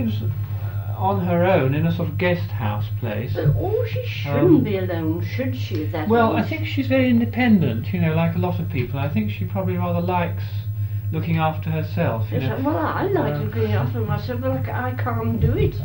lives on her own in a sort of guest house place. But she shouldn't be alone, should she? Well, I think she's very independent, like a lot of people. I think she probably rather likes looking after herself. Yes, well, I like looking after myself, but I can't do it.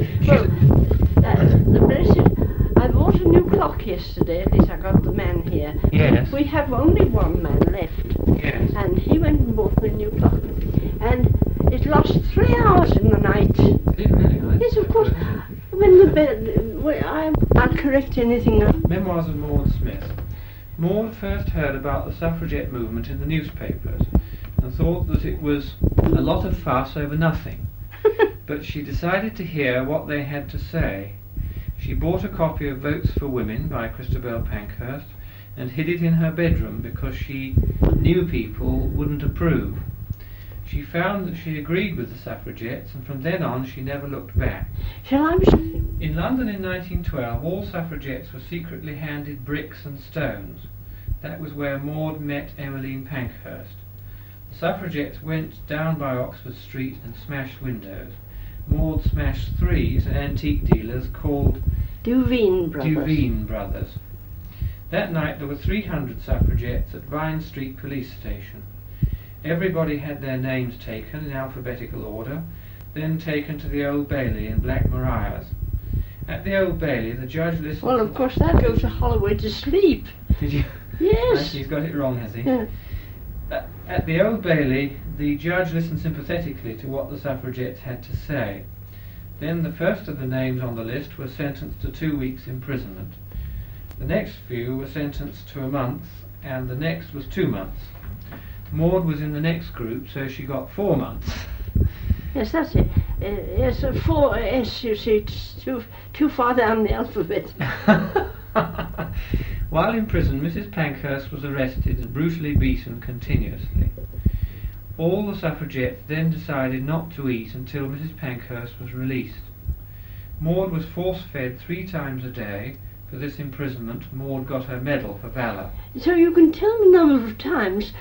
The blessed, I bought a new clock yesterday, at least I got the man here. Yes. We have only one man left. Yes. And he went and bought me a new clock. And it lost 3 hours in the night. Did it really? Yes, of course. When the bed, I'll correct anything. Memoirs of Maud Smith. Maud first heard about the suffragette movement in the newspapers and thought that it was a lot of fuss over nothing. But she decided to hear what they had to say. She bought a copy of Votes for Women by Christabel Pankhurst and hid it in her bedroom because she knew people wouldn't approve. She found that she agreed with the suffragettes, and from then on she never looked back. In London in 1912, all suffragettes were secretly handed bricks and stones. That was where Maud met Emmeline Pankhurst. The suffragettes went down by Oxford Street and smashed windows. Maud smashed 3 at antique dealers called Duveen Brothers. That night there were 300 suffragettes at Vine Street Police Station. Everybody had their names taken in alphabetical order, then taken to the Old Bailey in Black Marias. At the Old Bailey, the judge listened. Well, of course, that goes to Holloway to sleep. Did you? Yes. He's got it wrong, has he? Yeah. At the Old Bailey, the judge listened sympathetically to what the suffragettes had to say. Then the first of the names on the list was sentenced to 2 weeks' imprisonment. The next few were sentenced to a month, and the next was 2 months. Maud was in the next group, so she got 4 months. Yes, that's it. Yes, 4 S, you see, it's too far down the alphabet. While in prison, Mrs. Pankhurst was arrested and brutally beaten continuously. All the suffragettes then decided not to eat until Mrs. Pankhurst was released. Maud was force-fed 3 times a day. For this imprisonment, Maud got her medal for valour. So you can tell the number of times.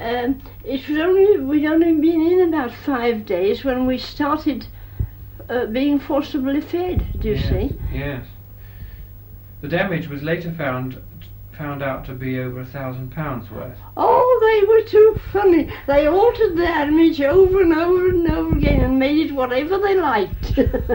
We'd only been in about 5 days when we started being forcibly fed. Do you see? Yes. The damage was later found out to be over £1,000 worth. Oh, they were too funny. They altered the damage over and over and over again and made it whatever they liked.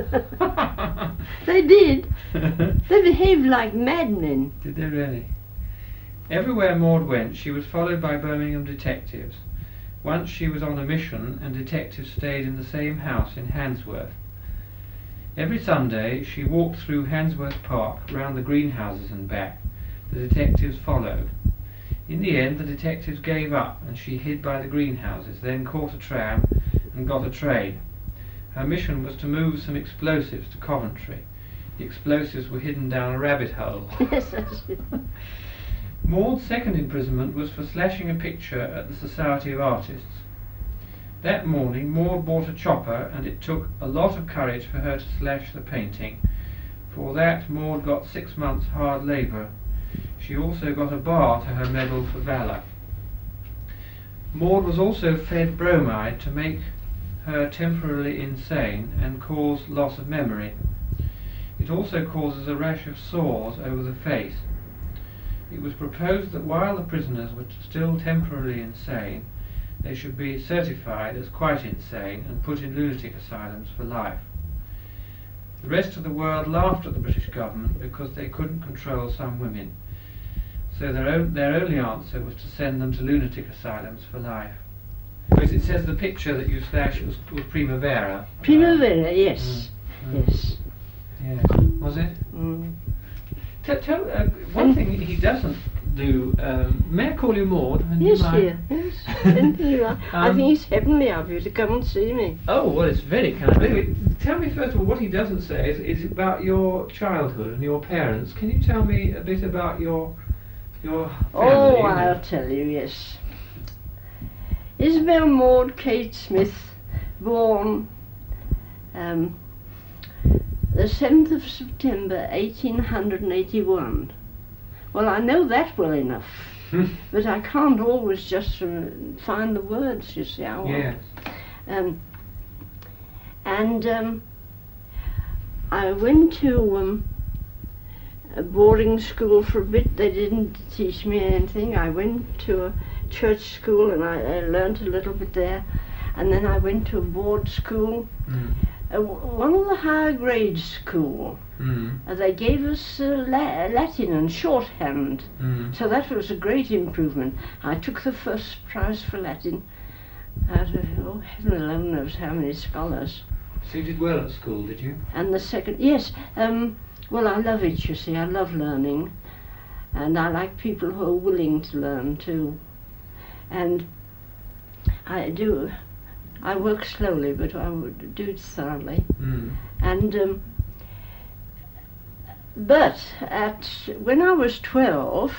They did. They behaved like madmen. Did they really? Everywhere Maud went, she was followed by Birmingham detectives. Once she was on a mission and detectives stayed in the same house in Handsworth. Every Sunday she walked through Handsworth Park, round the greenhouses and back. The detectives followed. In the end, the detectives gave up and she hid by the greenhouses, then caught a tram and got a train. Her mission was to move some explosives to Coventry. The explosives were hidden down a rabbit hole. Yes, that's it. Maud's second imprisonment was for slashing a picture at the Society of Artists. That morning, Maud bought a chopper, and it took a lot of courage for her to slash the painting. For that, Maud got 6 months' hard labour. She also got a bar to her medal for valour. Maud was also fed bromide to make her temporarily insane and cause loss of memory. It also causes a rash of sores over the face. It was proposed that while the prisoners were still temporarily insane, they should be certified as quite insane and put in lunatic asylums for life. The rest of the world laughed at the British government because they couldn't control some women. So their only answer was to send them to lunatic asylums for life. Because it says the picture that you slashed was Primavera. Primavera, yes. Yes. Yeah. Was it? Mm. Tell one thing he doesn't do. May I call you Maud? Yes, dear. Yes. I think it's heavenly of you to come and see me. Oh, well, it's very kind. Anyway, tell me first of all, what he doesn't say is about your childhood and your parents. Can you tell me a bit about your family? Oh, I'll tell you, yes. Isabel Maud Kate Smith, born the 7th of September 1881. Well, I know that well enough, but I can't always just find the words, you see. Yes. I went to a boarding school for a bit. They didn't teach me anything. I went to a church school and I learned a little bit there. And then I went to a board school, one of the higher grade school. They gave us Latin and shorthand, so that was a great improvement. I took the first prize for Latin out of, heaven alone knows how many scholars. So you did well at school, did you? And the second, yes, well, I love it, you see. I love learning, and I like people who are willing to learn too. And I work slowly, but I would do it thoroughly. And but when I was 12,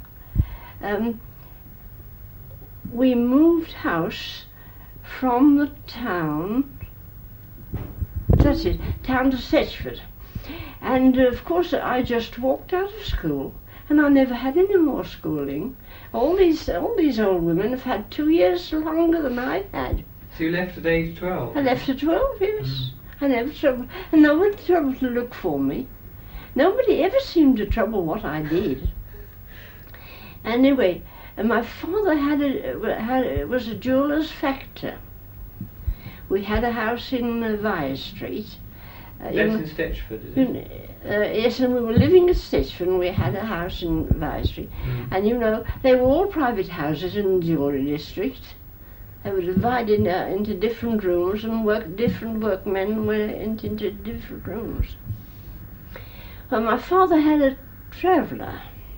we moved house from the town. That's it, town to Setchford. And of course I just walked out of school, and I never had any more schooling. All these old women have had 2 years longer than I had. So you left at age 12? I left at 12, yes. I never troubled, and nobody troubled to look for me. Nobody ever seemed to trouble what I did. Anyway, my father was a jeweller's factor. We had a house in Vise Street. That's in Stetchford, is it? Yes, and we were living at Stetchford, and we had a house in Vise Street. And you know, they were all private houses in the jewellery district. They were divided into different rooms, and different workmen went into different rooms. Well, my father had a traveller.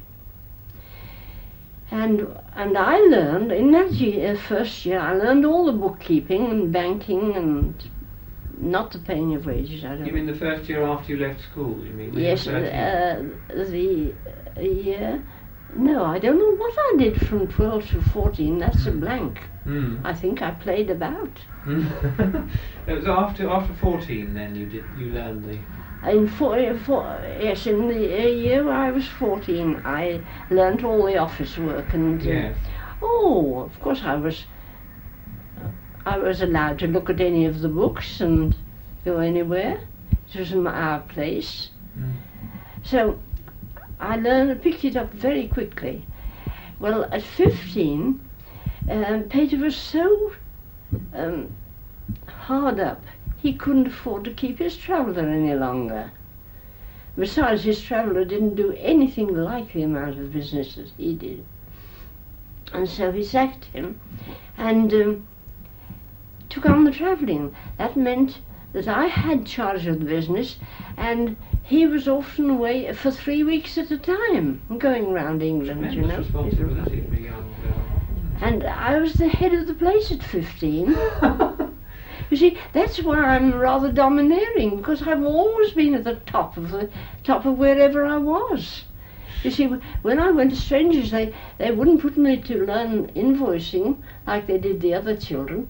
And I learned, in that first year, I learned all the bookkeeping and banking and not the paying of wages. I don't. You mean the first year after you left school, you mean? Yes, the year. No, I don't know what I did from 12 to 14. That's a blank. I think I played about. It was after 14 then you learned the... In the year I was 14, I learnt all the office work, and yes. Of course I was allowed to look at any of the books and go anywhere. It was our place. So I picked it up very quickly. Well, at 15, Peter was so hard up. He couldn't afford to keep his traveller any longer. Besides, his traveller didn't do anything like the amount of business that he did. And so he sacked him and took on the travelling. That meant that I had charge of the business, and he was often away for 3 weeks at a time, going round England, you know. Responsibility for a young girl. And I was the head of the place at 15. You see, that's why I'm rather domineering, because I've always been at the top of wherever I was. You see, when I went to strangers, they wouldn't put me to learn invoicing like they did the other children,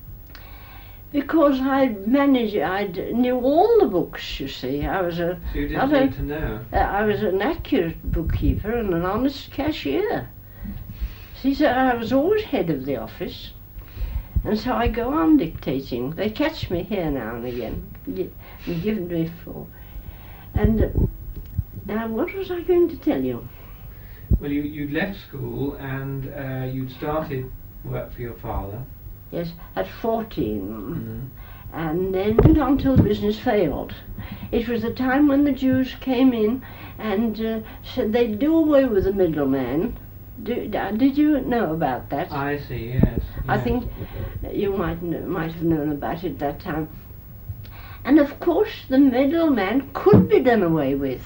because I knew all the books, you see. So you didn't need to know. I was an accurate bookkeeper and an honest cashier. See, so I was always head of the office. And so I go on dictating. They catch me here now and again, and give me full. And now, what was I going to tell you? Well, you'd left school and you'd started work for your father. Yes, at 14. And then went on till the business failed. It was the time when the Jews came in and said they'd do away with the middleman. Did you know about that? I see, yes. I think you might have known about it that time. And of course the middleman could be done away with.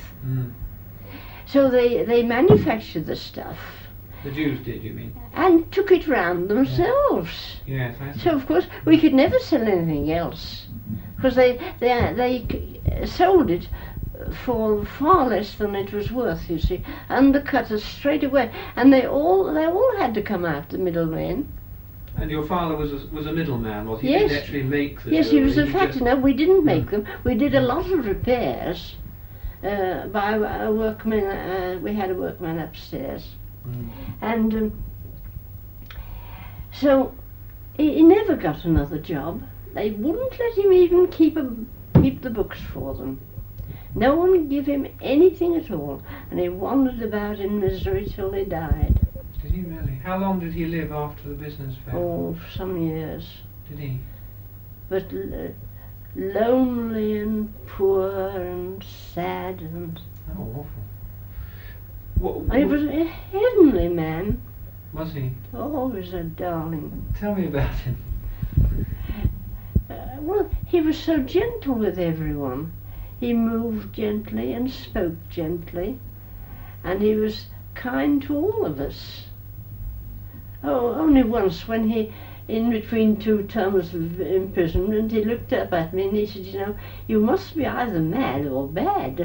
So they manufactured the stuff. The Jews did, you mean? And took it round themselves. Yes, I see. So of course we could never sell anything else, because they sold it for far less than it was worth, you see, undercut us straight away, and they all had to come out, the middlemen. And your father was a middleman, was he? Yes. He didn't actually make the Yes, he was a jewellery, factor. No, we didn't make them. We did a lot of repairs by a workman. We had a workman upstairs, and so he never got another job. They wouldn't let him even keep the books for them. No one would give him anything at all, and he wandered about in misery till he died. Did he really? How long did he live after the business failed? Oh, for some years. Did he? But lonely and poor and sad and... Oh, awful. He was a heavenly man. Was he? Oh, he was a darling. Tell me about him. Well, he was so gentle with everyone. He moved gently and spoke gently, and he was kind to all of us. Oh, only once when he, in between 2 terms of imprisonment, he looked up at me and he said, "You know, you must be either mad or bad."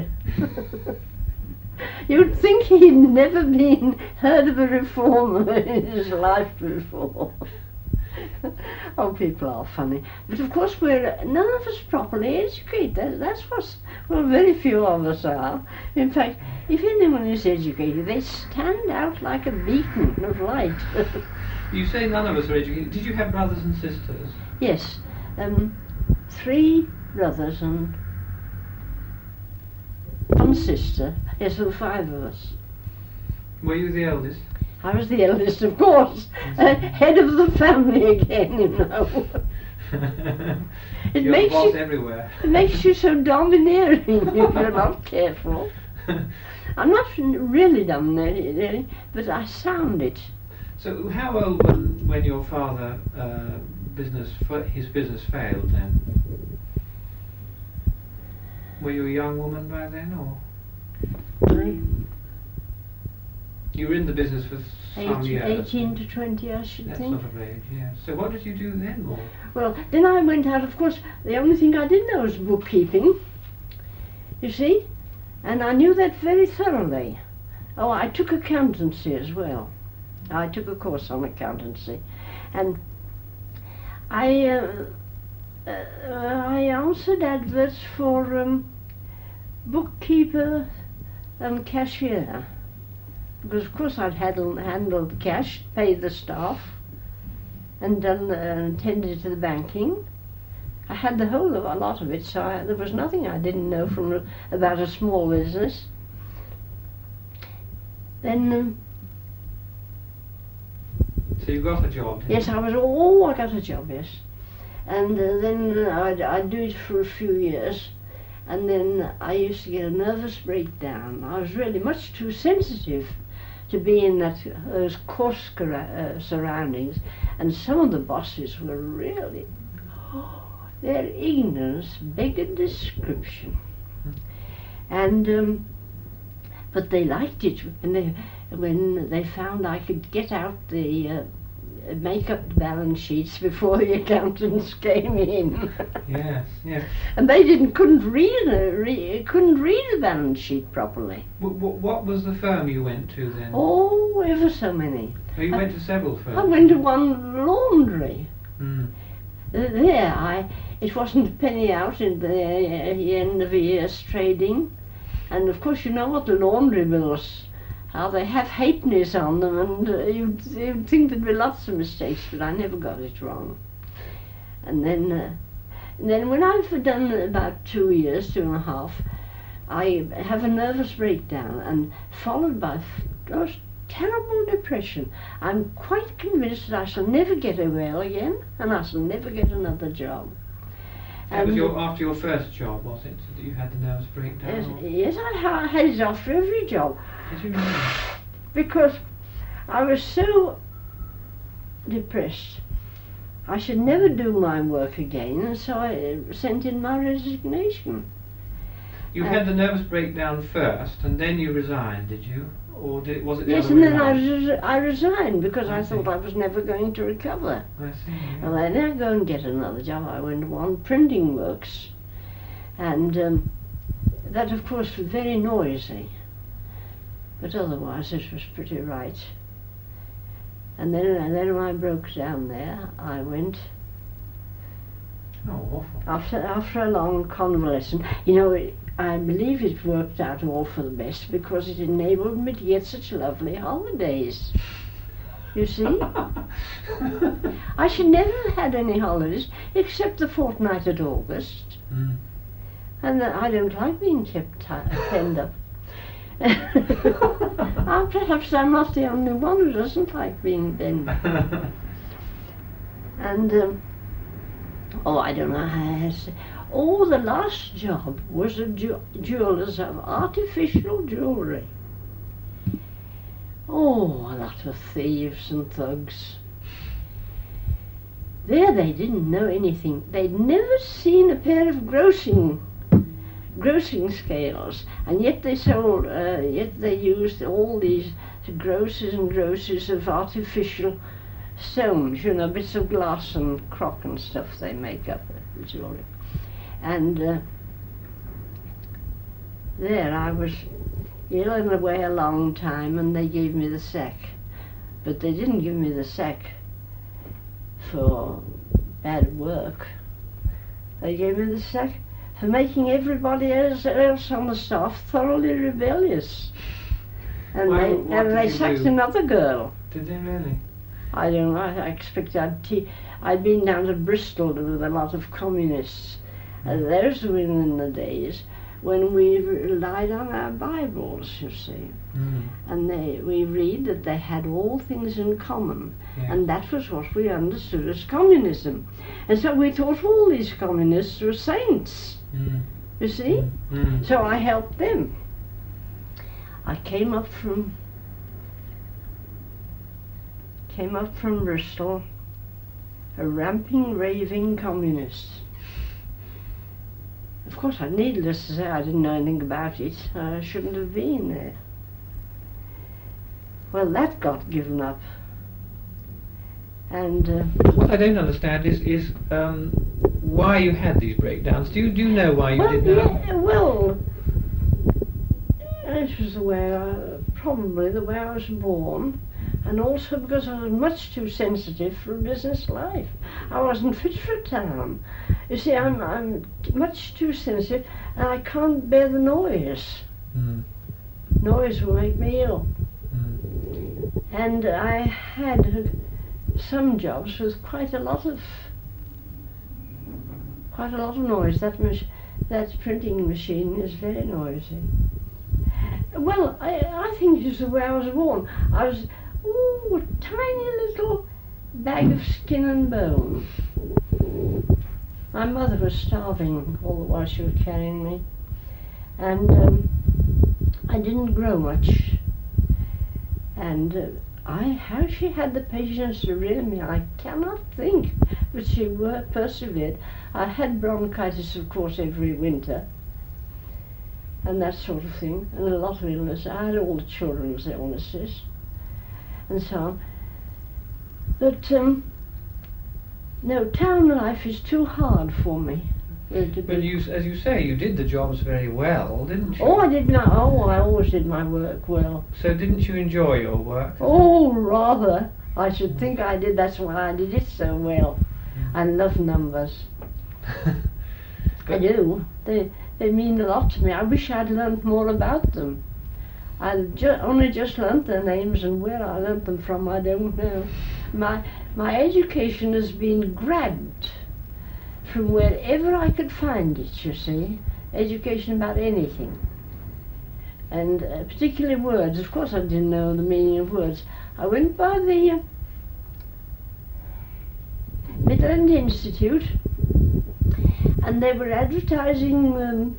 You'd think he'd never heard of a reformer in his life before. Oh, people are funny. But of course none of us properly educated. That's very few of us are. In fact, if anyone is educated, they stand out like a beacon of light. You say none of us are educated. Did you have brothers and sisters? Yes. 3 brothers and 1 sister. Yes, there were 5 of us. Were you the eldest? I was the eldest, of course. Head of the family again, you know. You're the boss everywhere. It makes you so domineering if you're not careful. I'm not really domineering, but I sound it. So how old when your father his business failed then? Were you a young woman by then, or? You were in the business for some years. 18 to 20, I should think. That sort of age, yes. So what did you do then, Maud? Well, then I went out, of course, the only thing I didn't know was bookkeeping, you see, and I knew that very thoroughly. Oh, I took accountancy as well. I took a course on accountancy, and I answered adverts for bookkeeper and cashier. Because of course I'd handled the cash, paid the staff, and done attended to the banking. I had the whole of a lot of it, so there was nothing I didn't know about a small business. Then. So you got a job? Yes, I got a job. Yes, and then I'd do it for a few years. And then I used to get a nervous breakdown. I was really much too sensitive to be in those coarse surroundings. And some of the bosses were really, their ignorance begged description. And but they liked it when they found I could get out the make up the balance sheets before the accountants came in. Yes, yes. And they couldn't read the balance sheet properly. What was the firm you went to then? Oh, ever so many. Oh, you went to several firms? I went to one laundry. Mm. It wasn't a penny out in the end of a year's trading. And of course you know what the laundry bills, how they have halfpennies on them, and you'd think there'd be lots of mistakes, but I never got it wrong. And then when I've done about 2 years, 2.5, I have a nervous breakdown, and followed by terrible depression. I'm quite convinced that I shall never get well again, and I shall never get another job. That was after your first job, was it, that you had the nervous breakdown? Yes, I had it after every job. Did you really? Because I was so depressed. I should never do my work again, and so I sent in my resignation. You had the nervous breakdown first, and then you resigned, did you? Or was it the yes, other and way then around? I resigned because I thought I was never going to recover. I see. Yeah. Well, I now go and get another job. I went to one printing works, and that of course was very noisy, but otherwise it was pretty right. And then when I broke down there, I went. Oh, awful. After a long convalescence, you know, I believe it worked out all for the best because it enabled me to get such lovely holidays. You see? I should never have had any holidays except the fortnight at August. Mm. And I don't like being kept penned up. Perhaps I'm not the only one who doesn't like being penned up. And, I don't know how to say. Oh, the last job was a jeweller's of artificial jewellery. Oh, a lot of thieves and thugs. There they didn't know anything. They'd never seen a pair of grossing scales, and yet they sold, yet they used all these grosses and grosses of artificial stones, you know, bits of glass and crock and stuff they make up the jewellery. And there I was ill and away a long time, and they gave me the sack. But they didn't give me the sack for bad work. They gave me the sack for making everybody else on the staff thoroughly rebellious. And they sacked another girl. Did they really? I don't know, I expect I'd been down to Bristol with a lot of communists. Those were in the days when we relied on our Bibles, you see. And we read that they had all things in common. Yeah. And that was what we understood as communism. And so we thought all these communists were saints, you see. So I helped them. I came up from Bristol, a ramping, raving communist. Of course, needless to say, I didn't know anything about it. I shouldn't have been there. Well, that got given up. And what I don't understand is why you had these breakdowns. Do you know why you did that? Yeah, well, it was probably the way I was born. And also because I was much too sensitive for a business life. I wasn't fit for a town. You see, I'm much too sensitive, and I can't bear the noise. Noise will make me ill. And I had some jobs with quite a lot of noise. That printing machine is very noisy. Well, I think it's the way I was born. I was a tiny little bag of skin and bone. My mother was starving all the while she was carrying me, and I didn't grow much. And how she had the patience to rear me, I cannot think, but she persevered. I had bronchitis, of course, every winter, and that sort of thing, and a lot of illness. I had all the children's illnesses, and so on. But no, town life is too hard for me. But as you say, you did the jobs very well, didn't you? Oh, I did not. Oh, I always did my work well. So didn't you enjoy your work? Oh, rather. I should think I did. That's why I did it so well. I love numbers. I do. They mean a lot to me. I wish I'd learnt more about them. I've only just learnt their names, and where I learnt them from, I don't know. My education has been grabbed from wherever I could find it, you see. Education about anything. And particularly words. Of course I didn't know the meaning of words. I went by the Midland Institute, and they were advertising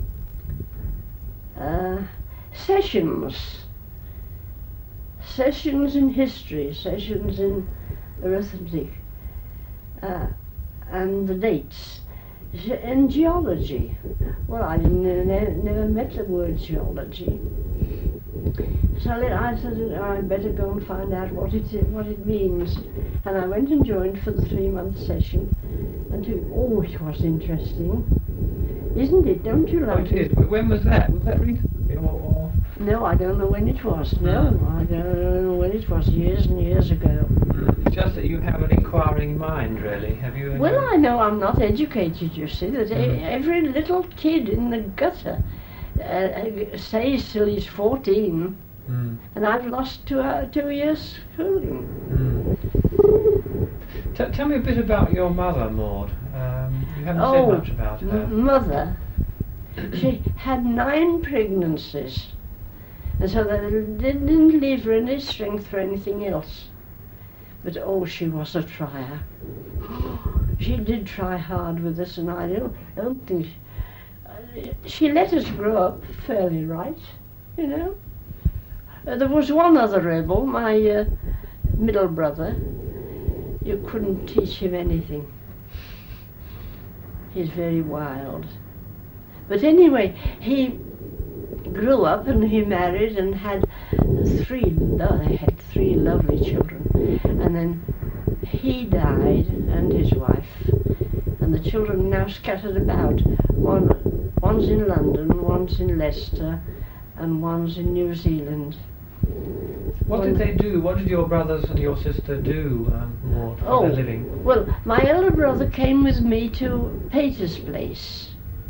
sessions in history, sessions in arithmetic, and the dates, in geology. Well, I never met the word geology, so I said I'd better go and find out what it means, and I went and joined for the 3-month session, and it was interesting, isn't it? Don't you like it? When was that? Was that recently? No, I don't know when it was. No, I don't know when it was. Years and years ago. It's just that you have an inquiring mind, really. Have you? Well, I know I'm not educated. You see that every little kid in the gutter stays till he's 14, and I've lost 2 years schooling. Tell me a bit about your mother, Maud. You haven't said much about her. Mother. She had 9 pregnancies, and so they didn't leave her any strength for anything else. But oh, she was a trier. She did try hard with us, and I don't think she let us grow up fairly right, you know. There was one other rebel, my middle brother. You couldn't teach him anything. He's very wild. But anyway, he grew up and he married and had 3 lovely children. And then he died and his wife. And the children are now scattered about. One's in London, one's in Leicester, and one's in New Zealand. What did they do? What did your brothers and your sister do, Maud, for their living? Well, my elder brother came with me to Pater's place.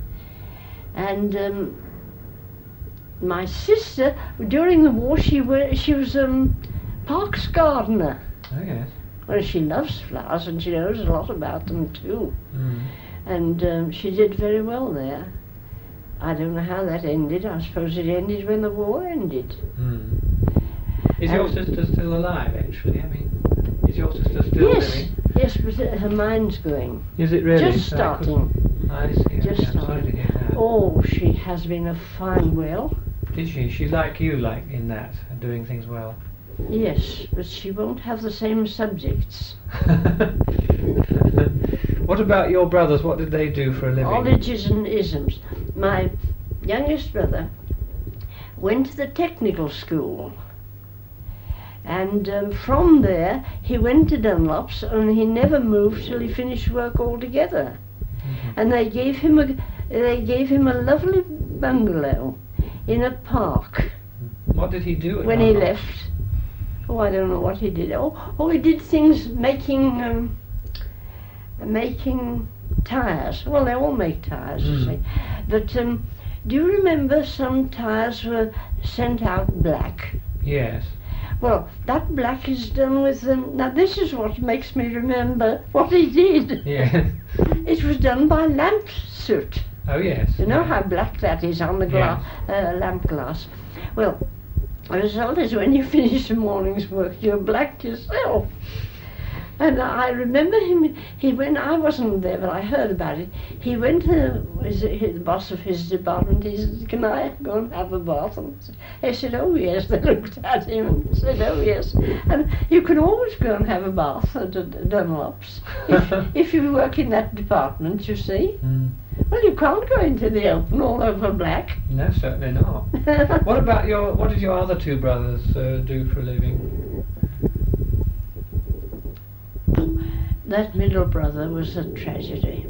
And my sister, during the war, she was Park's gardener. Oh, yes. Well, she loves flowers and she knows a lot about them too. Mm. And she did very well there. I don't know how that ended. I suppose it ended when the war ended. Mm. Is your sister still alive, actually? I mean, is your sister still living? Yes, but her mind's going. Is it really? Just starting. I see. Just I'm sorry to hear that. Oh, she has been a fine well. Did she? She's like you, like in that, doing things well. Yes, but she won't have the same subjects. What about your brothers? What did they do for a living? Colleges and isms. My youngest brother went to the technical school. And from there, he went to Dunlop's, and he never moved till he finished work altogether. Mm-hmm. And they gave him a lovely bungalow in a park. What did he do when he left? Oh, I don't know what he did. Oh, he did things making tires. Well, they all make tires, you see. But do you remember some tires were sent out black? Yes. Well, that black is done with now this is what makes me remember what he did. Yes. It was done by lamp soot. Oh, yes. You know how black that is on the lamp glass. Well, the result is when you finish the morning's work, you're black yourself. And I remember I wasn't there, but I heard about it. He went to the boss of his department. He said, "Can I go and have a bath?" And he said, "Oh, yes." They looked at him and said, "Oh, yes." And you can always go and have a bath at Dunlop's if you work in that department, you see. Mm. Well, you can't go into the open all over black. No, certainly not. What did your other 2 brothers do for a living? That middle brother was a tragedy.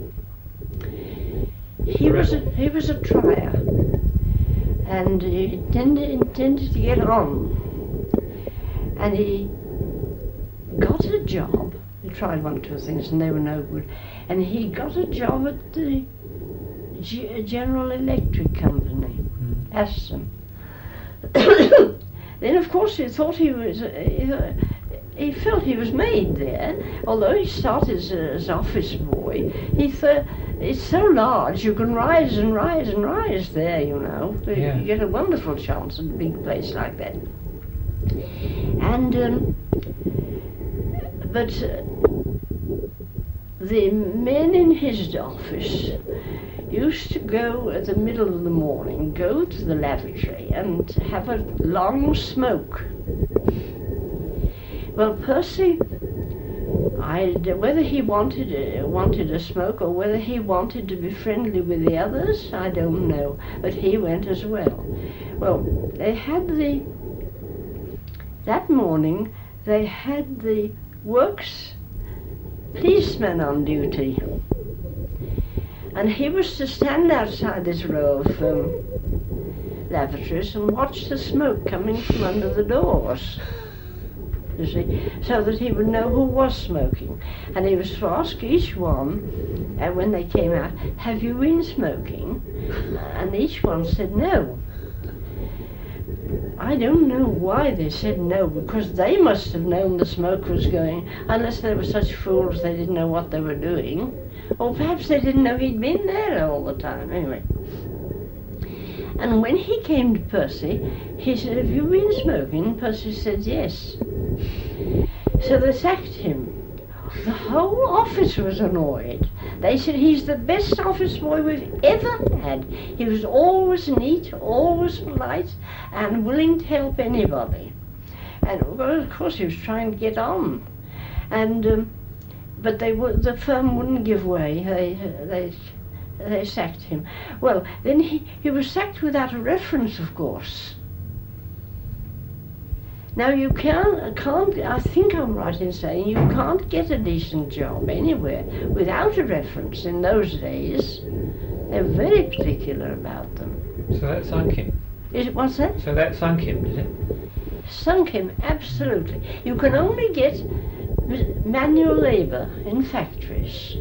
He was a trier, and he intended to get on, and he got a job. He tried 1 or 2 things and they were no good, and he got a job at the General Electric Company, Aston. Then of course he thought he felt he was made there, although he started as office boy. He thought, it's so large, you can rise and rise and rise there, you know. Yeah. You get a wonderful chance at a big place like that. And, but the men in his office used to go at the middle of the morning, go to the lavatory and have a long smoke. Well, Percy, whether he wanted a smoke or whether he wanted to be friendly with the others, I don't know, but he went as well. Well, that morning they had the works policeman on duty, and he was to stand outside this row of lavatories and watch the smoke coming from under the doors. You see, so that he would know who was smoking. And he was to ask each one, when they came out, "Have you been smoking?" And each one said no. I don't know why they said no, because they must have known the smoke was going, unless they were such fools they didn't know what they were doing. Or perhaps they didn't know he'd been there all the time. Anyway, And when he came to Percy, he said, "Have you been smoking?" Percy said, "Yes." So they sacked him. The whole office was annoyed. They said, "He's the best office boy we've ever had. He was always neat, always polite, and willing to help anybody." And well, of course he was trying to get on. And but the firm wouldn't give way. They sacked him. Well, then he was sacked without a reference, of course. Now you can't, I think I'm right in saying you can't get a decent job anywhere without a reference in those days. They're very particular about them. So that sunk him? What's that? So that sunk him, did it? Sunk him, absolutely. You can only get manual labour in factories.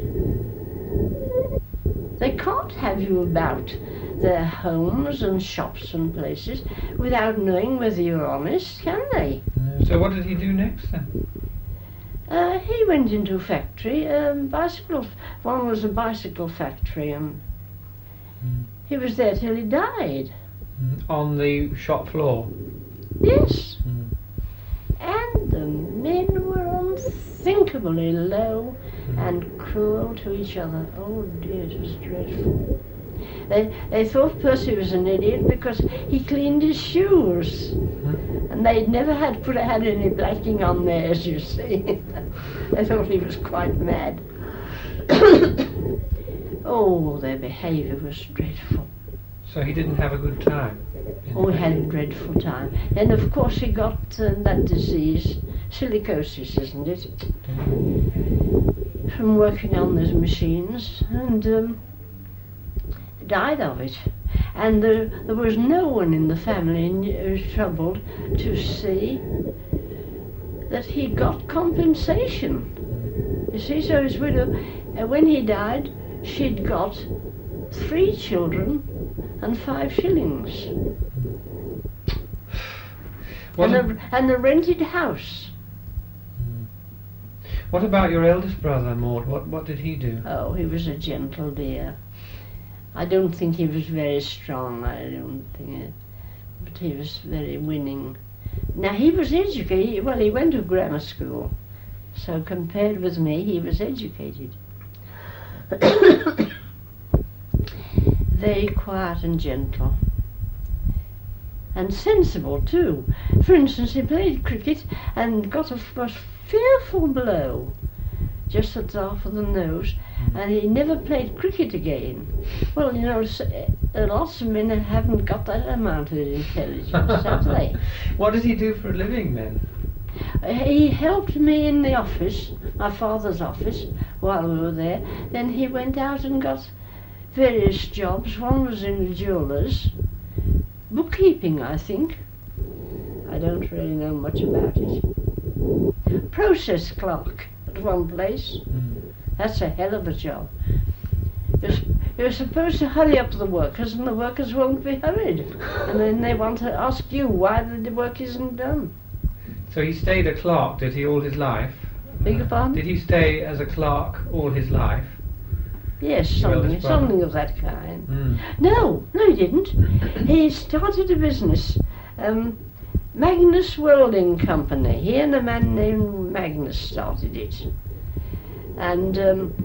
They can't have you about their homes and shops and places without knowing whether you're honest, can they? No. So what did he do next then? He went into a factory, one was a bicycle factory, and he was there till he died. On the shop floor? Yes. And the men were unthinkably low and cruel to each other. Oh dear, it was dreadful. They thought Percy was an idiot because he cleaned his shoes. And they'd never had any blacking on theirs, you see. They thought he was quite mad. Oh, their behaviour was dreadful. So he didn't have a good time? Oh, he had a dreadful time. And of course he got that disease, silicosis, isn't it? From working on those machines, and died of it. And there was no one in the family troubled to see that he got compensation. You see, so his widow, when he died, she'd got 3 children and 5 shillings. And a rented house. What about your eldest brother, Maud? What did he do? Oh, he was a gentle dear. I don't think he was very strong, but he was very winning. Now, he was educated, well, he went to grammar school, so compared with me, he was educated. Very quiet and gentle. And sensible, too. For instance, he played cricket and got a fearful blow, just at the top of the nose, and he never played cricket again. Well, you know, lots of men haven't got that amount of intelligence, have they? What did he do for a living then? He helped me in the office, my father's office, while we were there. Then he went out and got various jobs. One was in the jewellers, bookkeeping, I think. I don't really know much about it. Process clerk at one place. That's a hell of a job. You're supposed to hurry up the workers, and the workers won't be hurried. And then they want to ask you why the work isn't done. So he stayed a clerk, did he, all his life? Beg your pardon? Did he stay as a clerk all his life? Yes, something of that kind. No, he didn't. He started a business, Magnus Welding Company. He and a man named Magnus started it. And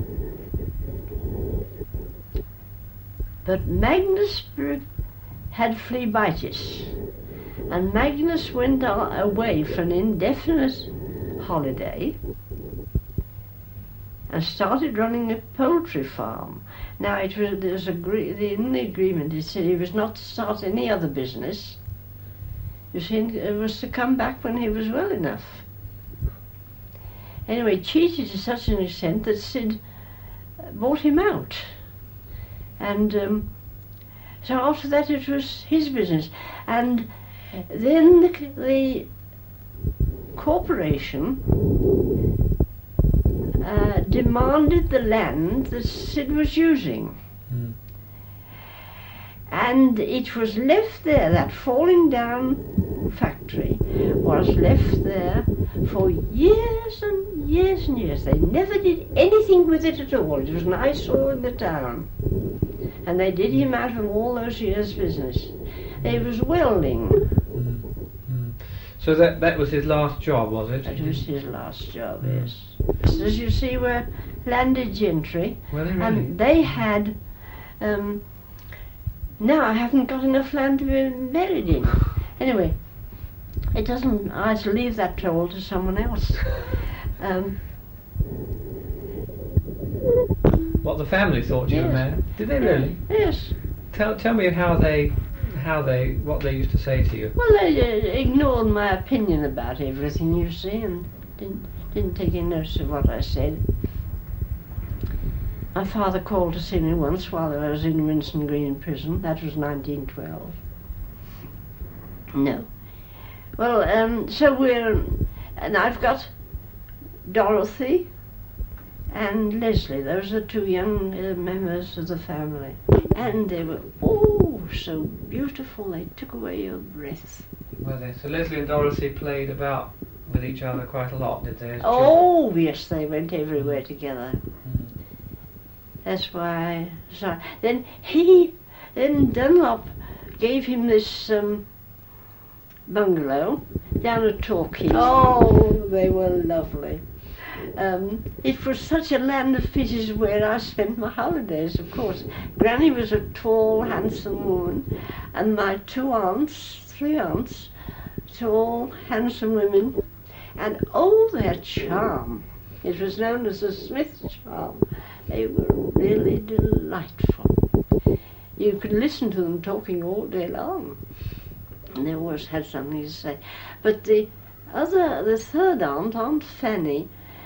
but Magnus had phlebitis, and Magnus went away for an indefinite holiday and started running a poultry farm. Now in the agreement it said he was not to start any other business. You see, it was to come back when he was well enough. Anyway, cheated to such an extent that Sid bought him out. And so after that it was his business. And then the corporation demanded the land that Sid was using. And it was left there, that falling down factory was left there for years and years and years. They never did anything with it at all. It was an eyesore in the town. And they did him out of all those years' business. It was welding. So that was his last job, was it? That was his last job, yes. As you see, we're landed gentry. Were they really? And they had... now I haven't got enough land to be buried in. Anyway, it doesn't... I shall leave that all to someone else. What the family thought you were mad? Did they really? Yes. Tell me what they used to say to you. Well, they ignored my opinion about everything, you see, and didn't take any notice of what I said. My father called to see me once while I was in Winson Green prison. That was 1912. No. Well, so and I've got Dorothy and Leslie. Those are two young members of the family. And they were, so beautiful, they took away your breath. Were they? So Leslie and Dorothy played about with each other quite a lot, did they? As children? Yes, they went everywhere together. That's why. Then Dunlop gave him this bungalow down at Torquay. Oh, they were lovely. It was such a land of fishes where I spent my holidays, of course. Granny was a tall, handsome woman, and my three aunts, tall, handsome women, and their charm. It was known as the Smith charm. They were really delightful. You could listen to them talking all day long, and they always had something to say. But the third aunt, Aunt Fanny,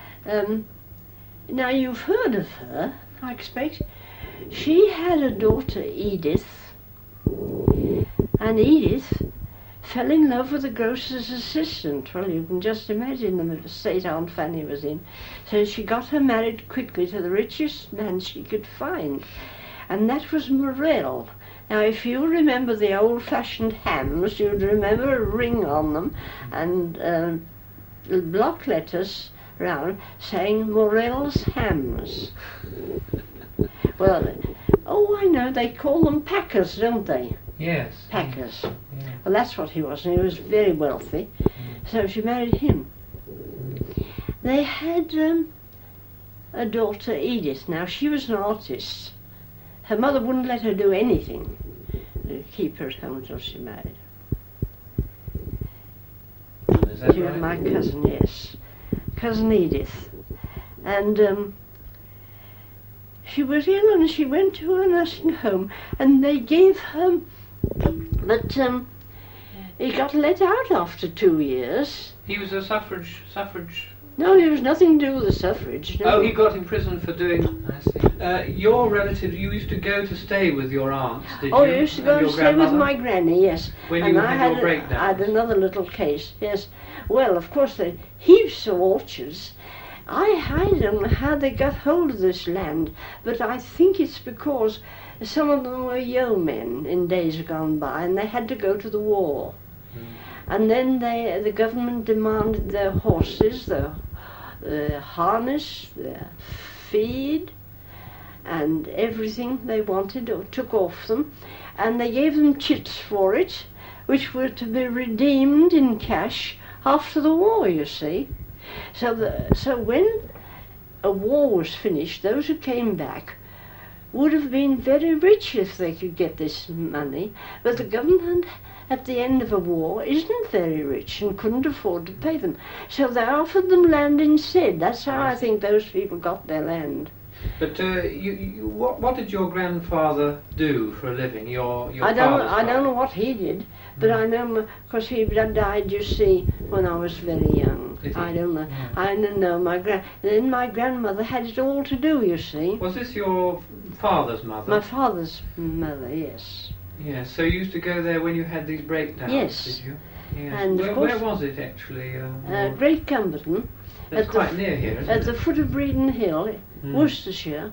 now you've heard of her, I expect. She had a daughter, Edith, and Edith fell in love with the grocer's assistant. Well, you can just imagine the state Aunt Fanny was in. So she got her married quickly to the richest man she could find, and that was Morell. Now, if you remember the old-fashioned hams, you'd remember a ring on them, and block letters round saying Morell's Hams. Well, I know, they call them packers, don't they? Yes. Packers. Yeah. Well, that's what he was, and he was very wealthy, so she married him. They had a daughter, Edith. Now, she was an artist. Her mother wouldn't let her do anything to keep her at home until she married. Is that she right? was my cousin, yes. Cousin Edith. And she was ill and she went to a nursing home and they gave her, but he got let out after 2 years. He was a suffrage... No, there was nothing to do with the suffrage. No. Oh, he got in prison for doing... I see. Your relatives, you used to go to stay with your aunts, did you? Oh, you used to go and stay with my granny, yes. When and you I had your breakdowns. I had another little case, yes. Well, of course, there heaps of orchards. I don't know how they got hold of this land, but I think it's because some of them were yeomen in days gone by, and they had to go to the war. And then the government demanded their horses, their harness, their feed, and everything they wanted or took off them, and they gave them chits for it, which were to be redeemed in cash after the war, you see. So when a war was finished, those who came back would have been very rich if they could get this money, but the government at the end of a war isn't very rich and couldn't afford to pay them. So they offered them land instead. That's how I think those people got their land. But what did your grandfather do for a living? Your I don't know what he did, but I know because he died, you see, when I was very young. I don't know. Yeah. I don't know. Then my grandmother had it all to do, you see. Was this your father's mother? My father's mother, yes. Yes. So you used to go there when you had these breakdowns. Yes. Did you? Yes. And where was it actually? Great Cumberton. That's quite near here, isn't it? At the foot of Breedon Hill, Worcestershire,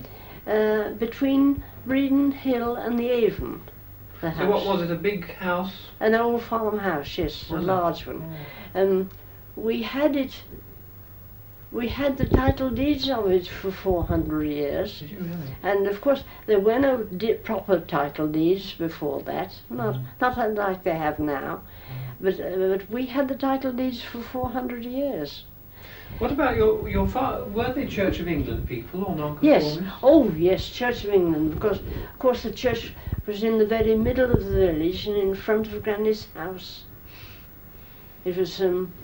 between Breedon Hill and the Avon. The house. So what was it, a big house? An old farmhouse, yes, a large one. We had it we had the title deeds of it for 400 years. Did you really? And of course, there were no proper title deeds before that, not like they have now. But we had the title deeds for 400 years. What about your father? Were they Church of England people or non-conformists? Yes. Oh, yes, Church of England. Because, of course, the church was in the very middle of the village and in front of Granny's house. It was.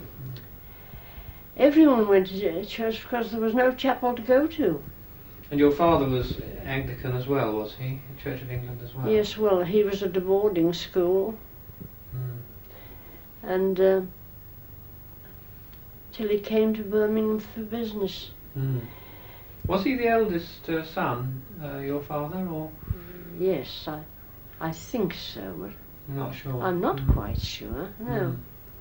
Everyone went to church because there was no chapel to go to. And your father was Anglican as well, was he? Church of England as well? Yes, well, he was at a boarding school. And till he came to Birmingham for business. Was he the eldest son, your father, or? Yes, I think so, but I'm not sure. I'm not quite sure, no.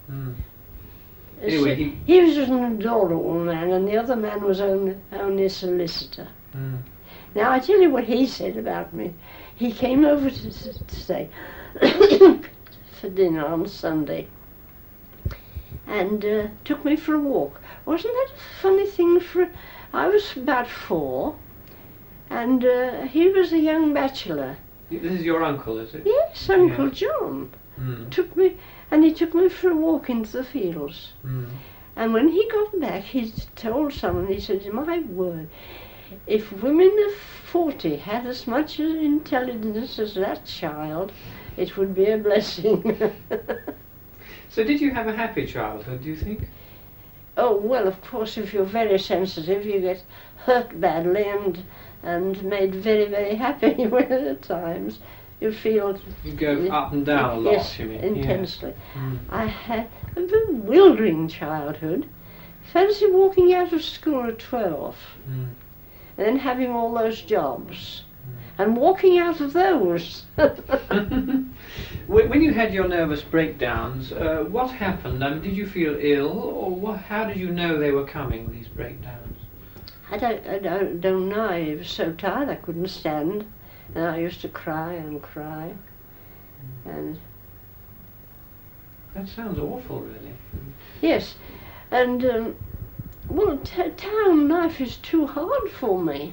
Anyway, he was just an adorable man, and the other man was only a solicitor. Now, I tell you what he said about me. He came over to stay for dinner on Sunday and took me for a walk. Wasn't that a funny thing? I was about 4, and he was a young bachelor. This is your uncle, is it? Yes, Uncle John. Took me, and he took me for a walk into the fields. And when he got back, he told someone, he said, my word, if women of 40 had as much intelligence as that child, it would be a blessing. So did you have a happy childhood, do you think? Oh, well, of course, if you're very sensitive, you get hurt badly and made very, very happy at times. You feel... You go up and down a lot, yes, you mean? intensely. Yes. I had a bewildering childhood. Fancy walking out of school at 12 and then having all those jobs and walking out of those. When you had your nervous breakdowns, what happened? I mean, did you feel ill, or how did you know they were coming, these breakdowns? I don't know. I was so tired I couldn't stand. And I used to cry and cry. And that sounds awful, really. Yes, and well, town life is too hard for me.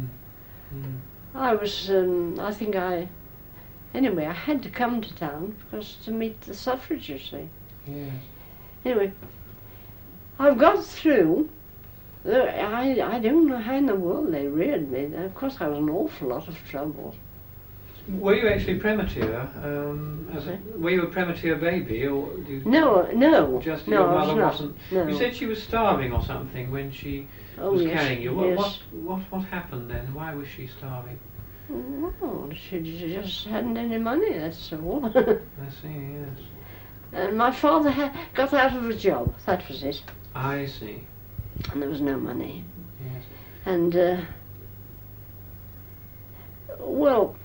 I was, anyway, I had to come to town because to meet the suffrage, you see. Yes. Anyway, I've got through. I don't know how in the world they reared me. Of course, I was an awful lot of trouble. Were you actually premature? Were you a premature baby, or No. Just no, your mother not. wasn't. No. You said she was starving or something when she was yes, carrying you. Yes. What happened then? Why was she starving? Well, she just hadn't any money. That's all. I see. Yes. And my father got out of a job. That was it. I see. And there was no money. Yes. And well,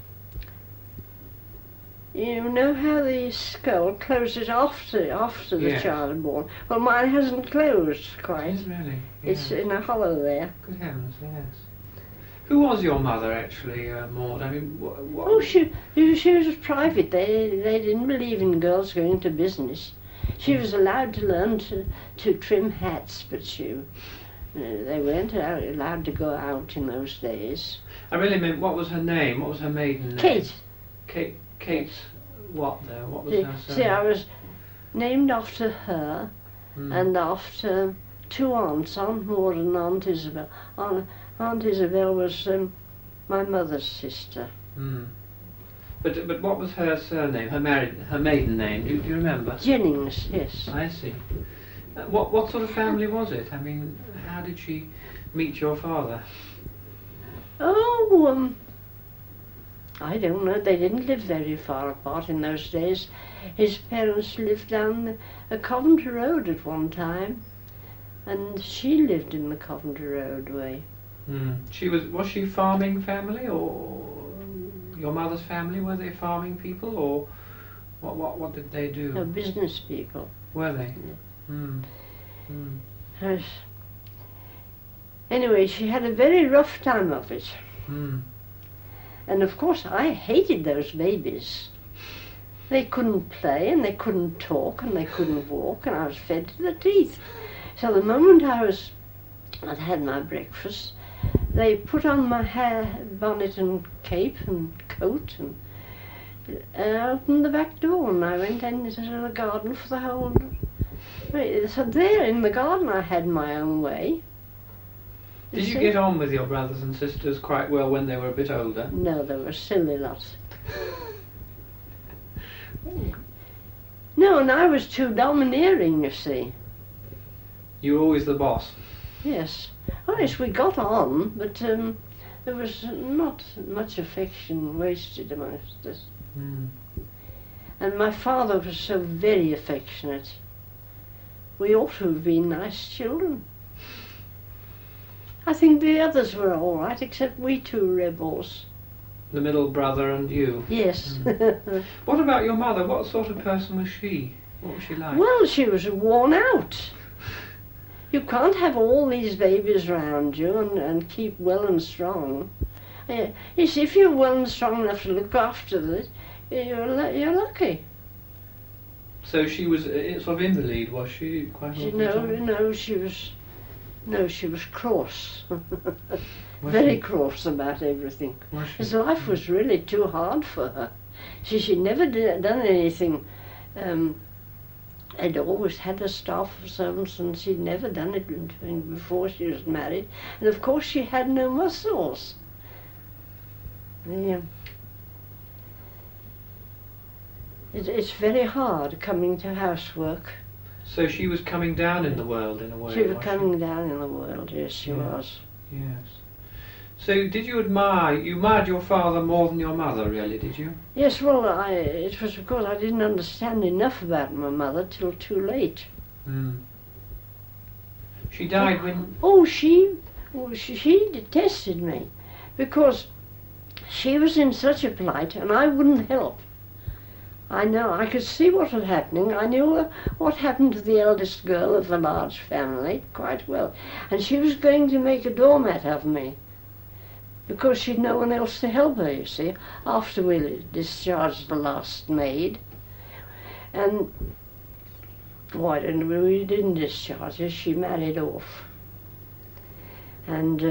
you know how the skull closes after the Yes. child born. Well, mine hasn't closed quite. Yes, really. It's Yes. in a hollow there. Good heavens, yes. Who was your mother, actually, Maud? I mean, what? Oh, she was private. They didn't believe in girls going to business. She was allowed to learn to trim hats, but they weren't allowed to go out in those days. I really meant, what was her name? What was her maiden name? Kate. Kate. What though? What was her surname? See, I was named after her and after 2 aunts, Aunt Maud and Aunt Isabel. Aunt Isabel was my mother's sister. But what was her surname? Her maiden name? Do you remember? Jennings, yes. I see. What sort of family was it? I mean, how did she meet your father? Oh, I don't know. They didn't live very far apart in those days. His parents lived down the Coventry Road at one time, and she lived in the Coventry Road way. Was she farming family, or your mother's family? Were they farming people, or what did they do? No, business people. Were they? Yeah. Yes. Anyway, she had a very rough time of it. And of course I hated those babies. They couldn't play and they couldn't talk and they couldn't walk, and I was fed to the teeth. So the moment I was I'd had my breakfast. They put on my hair, bonnet and cape and coat and opened the back door, and I went into the garden for the whole. So there in the garden I had my own way. Did you get on with your brothers and sisters quite well when they were a bit older? No, they were silly lots. No, and I was too domineering, you see. You were always the boss? Yes. Oh yes, we got on, but there was not much affection wasted amongst us. Mm. And my father was so very affectionate. We ought to have been nice children. I think the others were all right, except we two rebels. The middle brother and you? Yes. Mm. What about your mother? What sort of person was she? What was she like? Well, she was worn out. You can't have all these babies around you and keep well and strong. You see, if you're well and strong enough to look after it, you're lucky. So she was sort of in the lead, was she? Quite a lot of the time? No, she was cross. Very cross about everything. His life was really too hard for her. She'd never done anything. I'd always had a staff of servants, and she'd never done it before she was married. And of course she had no muscles. It's very hard coming to housework. So she was coming down in the world in a way? She was coming down in the world, yes, she was. Yes. So did you admired your father more than your mother, really, did you? Yes, well, it was because I didn't understand enough about my mother till too late. Mm. She died when... Oh, she detested me because she was in such a plight and I wouldn't help. I know, I could see what was happening. I knew what happened to the eldest girl of the large family quite well. And she was going to make a doormat of me because she'd no one else to help her, you see, after we discharged the last maid. And, we didn't discharge her, she married off. And,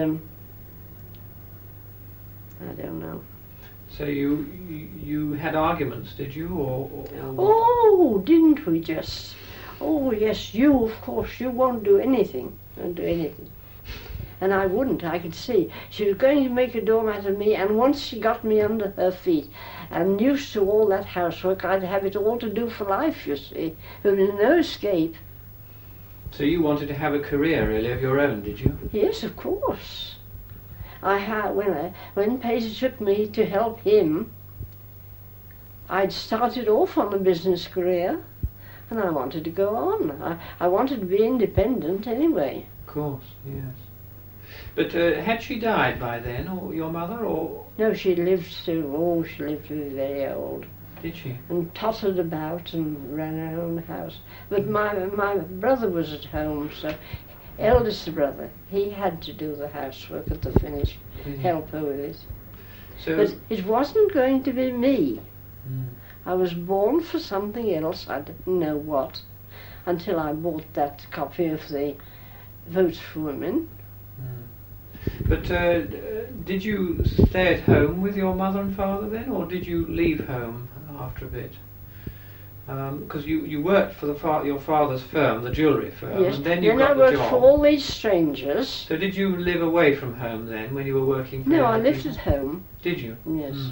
I don't know. So you had arguments, did you, or? Oh, didn't we just? Oh, yes, you, of course, you won't do anything. Won't do anything. And I wouldn't, I could see. She was going to make a doormat of me, and once she got me under her feet, and used to all that housework, I'd have it all to do for life, you see. There was no escape. So you wanted to have a career, really, of your own, did you? Yes, of course. I had, when Paisley took me to help him, I'd started off on a business career, and I wanted to go on. I wanted to be independent anyway. Of course, yes. But had she died by then, or your mother, or? No, she lived to be very old. Did she? And tottered about and ran her own house. But my brother was at home, so... Eldest brother, he had to do the housework at the finish, help her with it. So but it wasn't going to be me. Mm. I was born for something else, I didn't know what, until I bought that copy of the Votes for Women. Mm. But did you stay at home with your mother and father then, or did you leave home after a bit? Because you worked for your father's firm, the jewellery firm, yes. And then you I got the job. worked for all these strangers. So did you live away from home then, when you were working for No, I lived at home. Did you? Yes. Mm.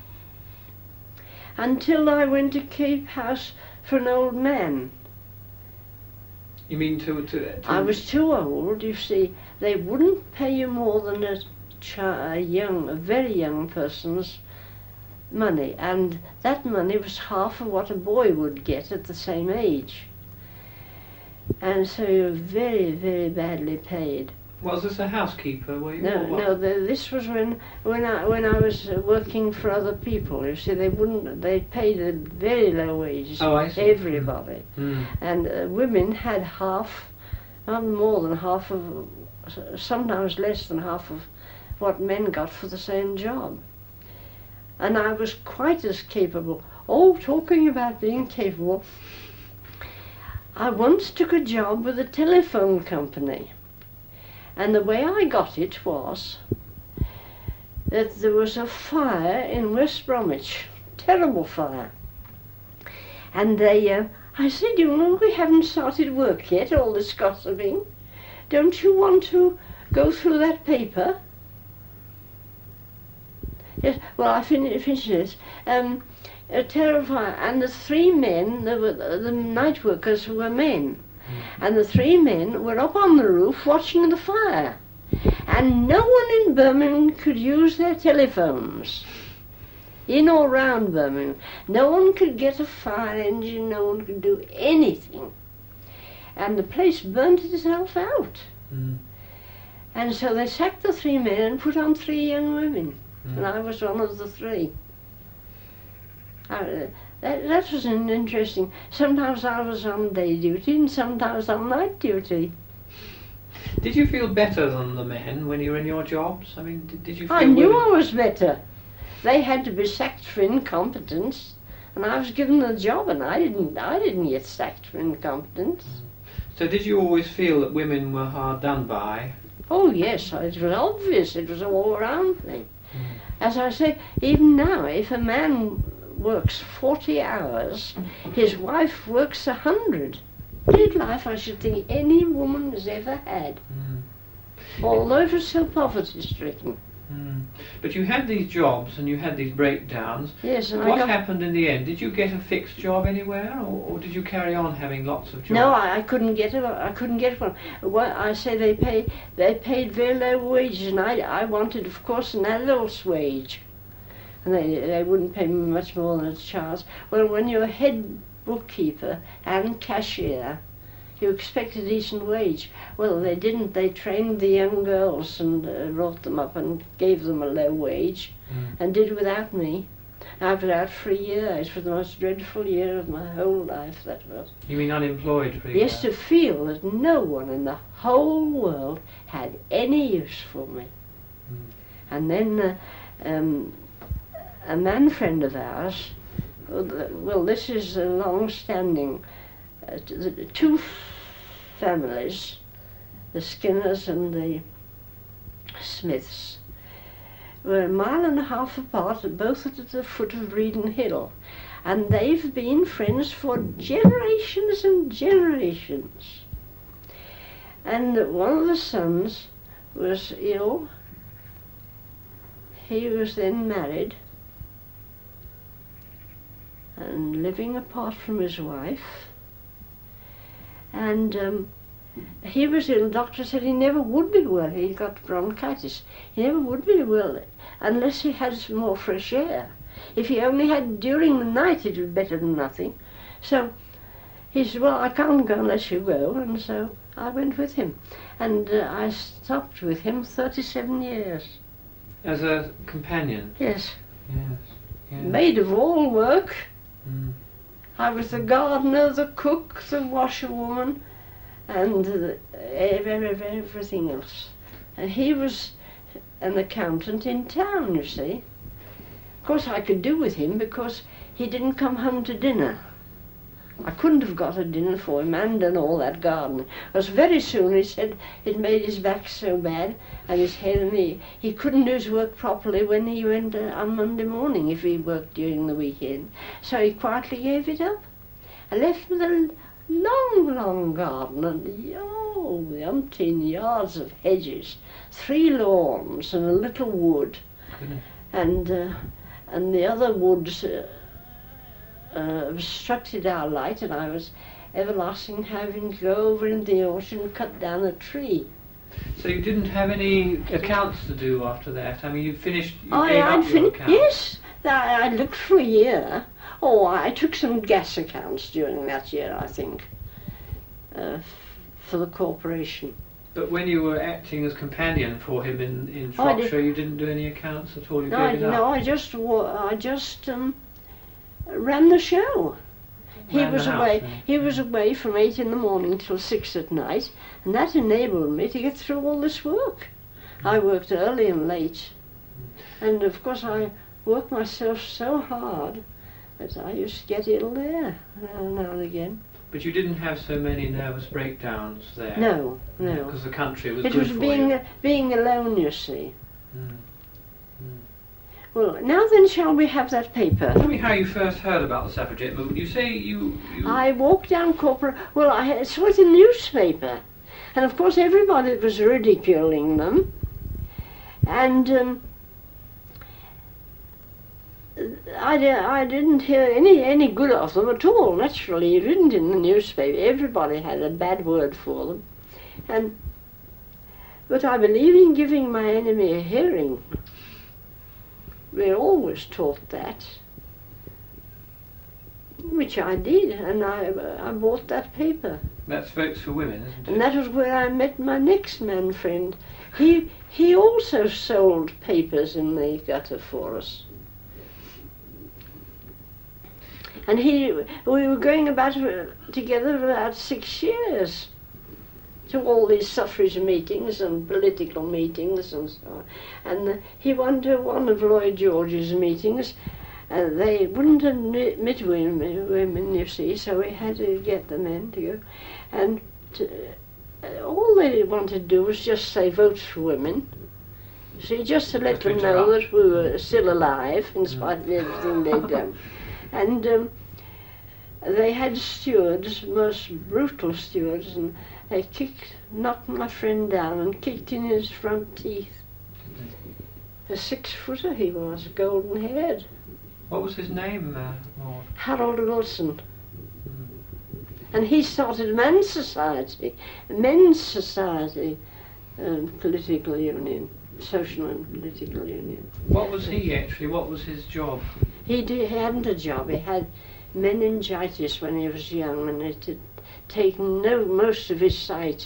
Until I went to keep house for an old man. You mean to I was too old, you see. They wouldn't pay you more than a very young person's money, and that money was half of what a boy would get at the same age. And so you were very, very badly paid. Was this a housekeeper, were you? No, this was when I was working for other people. You see, they paid a very low wages. Oh, I see. Everybody. Mm. And women had half, not more than half of, sometimes less than half of what men got for the same job. And I was quite as capable. Oh, talking about being capable, I once took a job with a telephone company. And the way I got it was that there was a fire in West Bromwich, terrible fire. And I said, you know, we haven't started work yet, all this gossiping. Don't you want to go through that paper? Yes, well, I finished this. A terrible fire, and the three men, the night workers were men, and the three men were up on the roof watching the fire. And no one in Birmingham could use their telephones. In or round Birmingham. No one could get a fire engine, no one could do anything. And the place burnt itself out. Mm. And so they sacked the three men and put on three young women. Mm. And I was one of the three. That was an interesting. Sometimes I was on day duty and sometimes on night duty. Did you feel better than the men when you were in your jobs? I mean, did you feel... I knew I was better. They had to be sacked for incompetence, and I was given the job, and I didn't get sacked for incompetence. So did you always feel that women were hard done by? Oh yes, it was obvious. It was an all-round thing. As I say, even now, if a man works 40 hours, his wife works 100. Good life, I should think, any woman has ever had. Although it was so poverty-stricken. But you had these jobs and you had these breakdowns. Yes, and what happened in the end? Did you get a fixed job anywhere, or did you carry on having lots of jobs? No, I couldn't get it. I couldn't get one. Well, I say they paid very low wages, and I wanted, of course, an adult's wage, and they wouldn't pay me much more than a child's. Well, when you're head bookkeeper and cashier, you expect a decent wage. Well, they didn't. They trained the young girls and brought them up and gave them a low wage and did without me. I was out for a year. It was the most dreadful year of my whole life, that was. You mean unemployed for a year? Yes, to feel that no one in the whole world had any use for me. And then a man friend of ours, well, this is a long-standing, two families, the Skinners and the Smiths, were 1.5 miles apart, both at the foot of Reedon Hill, and they've been friends for generations and generations. And one of the sons was ill. He was then married and living apart from his wife. And he was ill. The doctor said he never would be well. He got bronchitis. He never would be well unless he had some more fresh air. If he only had during the night, it was better than nothing. So he said, well, I can't go unless you go. And so I went with him. And I stopped with him 37 years. As a companion? Yes. Yes. Maid of all work. I was the gardener, the cook, the washerwoman, and everything else. And he was an accountant in town, you see. Of course, I could do with him because he didn't come home to dinner. I couldn't have got a dinner for him and done all that gardening. Because very soon he said it made his back so bad and his head, and he couldn't do his work properly when he went on Monday morning if he worked during the weekend. So he quietly gave it up. I left with a long, long garden and the umpteen yards of hedges, 3 lawns and a little wood. And the other woods obstructed our light, and I was everlasting having to go over in the ocean and cut down a tree. So you didn't have any accounts to do after that? I mean, you finished, you gave I'd up your accounts? Yes, I looked for a year. Oh, I took some gas accounts during that year, I think, for the corporation. But when you were acting as companion for him in Shropshire, you didn't do any accounts at all? You gave it up? No, I just ran the show. He was away from 8 in the morning till 6 at night, and that enabled me to get through all this work. I worked early and late, and of course I worked myself so hard that I used to get ill there now and again. But you didn't have so many nervous breakdowns there. No. Because the country was It good was for being you. being alone, you see. Mm. Well, now then, shall we have that paper? Tell me how you first heard about the suffragette movement. You say you... I walked down Corporate. Well, I saw it in the newspaper, and of course everybody was ridiculing them, and I didn't hear any good of them at all. Naturally, you didn't in the newspaper. Everybody had a bad word for them, but I believe in giving my enemy a hearing. We're always taught that, which I did, and I bought that paper. That's Votes for Women, isn't it? And that was where I met my next man friend. He also sold papers in the gutter for us. And we were going about together for about 6 years to all these suffrage meetings and political meetings and so on. And he went to one of Lloyd George's meetings. They wouldn't admit women, you see, so we had to get the men to go. And all they wanted to do was just say Votes for Women. See, just to let them know that we were still alive in spite of everything they'd done. And they had stewards, most brutal stewards, and they knocked my friend down and kicked in his front teeth. A 6-footer he was, golden-haired. What was his name, Maud? Harold Wilson. And he started Men's Society, political union, social and political union. What was he actually? What was his job? He hadn't a job. He had meningitis when he was young, and it had taken most of his sight.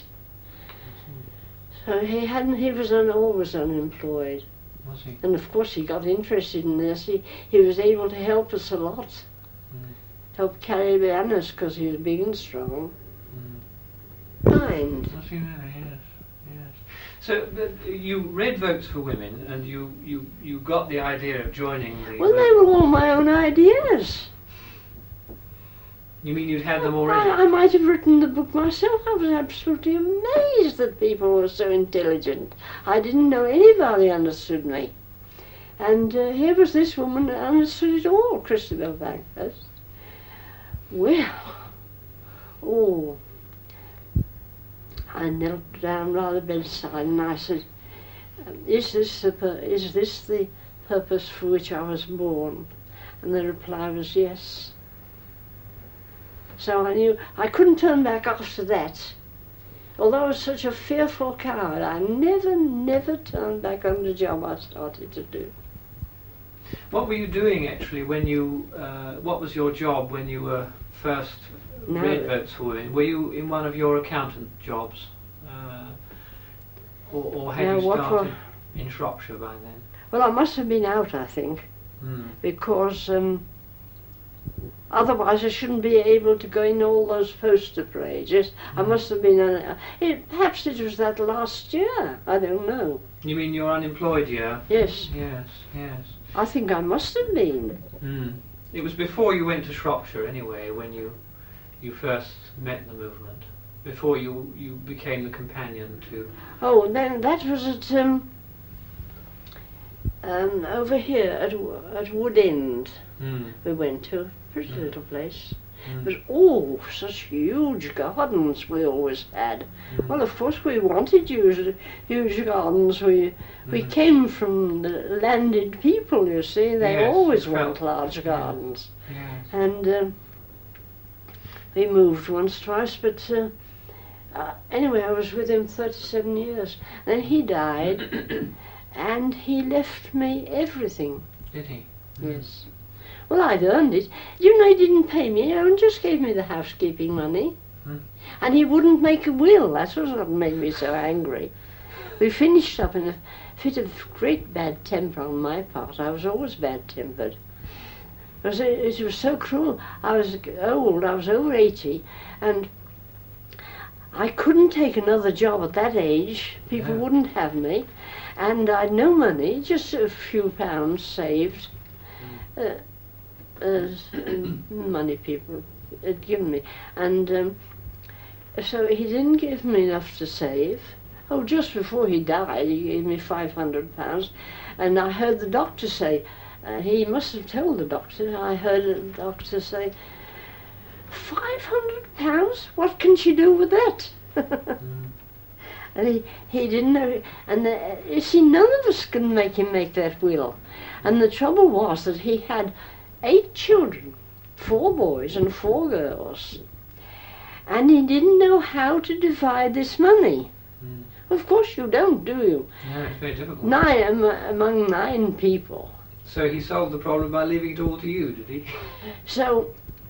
So he was always unemployed. Was he? And of course he got interested in this. He was able to help us a lot. Help carry banners because he was big and strong. Kind. Was he really? Yes. So you read Votes for Women, and you got the idea of joining the... Well, they were all my own ideas. You mean you'd had them already? I might have written the book myself. I was absolutely amazed that people were so intelligent. I didn't know anybody understood me. And here was this woman that understood it all, Christabel Bankhurst. Well, I knelt down by the bedside and I said, is this the purpose for which I was born? And the reply was yes. So I knew I couldn't turn back after that. Although I was such a fearful coward, I never turned back on the job I started to do. What were you doing actually when you, what was your job when you were first read Votes for Women? Were you in one of your accountant jobs? Or had you started in Shropshire by then? Well, I must have been out, I think, because otherwise I shouldn't be able to go in all those poster pages. I must have been, perhaps it was that last year, I don't know. You mean your unemployed year? Yes. Yes. I think I must have been. It was before you went to Shropshire anyway, when you first met the movement, before you became the companion to... Oh, then that was at over here at Wood End. We went to a pretty little place. But such huge gardens we always had. Well, of course we wanted huge gardens. We came from the landed people, you see. They always want large gardens. Yes. And we moved once, twice, but anyway, I was with him 37 years. Then he died, and he left me everything. Did he? Yes. Well, I'd earned it. You know, he didn't pay me. He just gave me the housekeeping money. And he wouldn't make a will. That's what made me so angry. We finished up in a fit of great bad temper on my part. I was always bad-tempered. It was so cruel. I was old. I was over 80. And I couldn't take another job at that age. People wouldn't have me. And I'd no money, just a few pounds saved. Money people had given me. And so he didn't give me enough to save. Oh, just before he died, he gave me £500. And I heard the doctor say, he must have told the doctor, I heard the doctor say, £500? What can she do with that? And he didn't know. And you see, none of us can make him make that will. And the trouble was that he had 8 children, 4 boys and 4 girls. And he didn't know how to divide this money. Of course you don't, do you? No, it's very difficult. Among 9 people. So he solved the problem by leaving it all to you, did he? So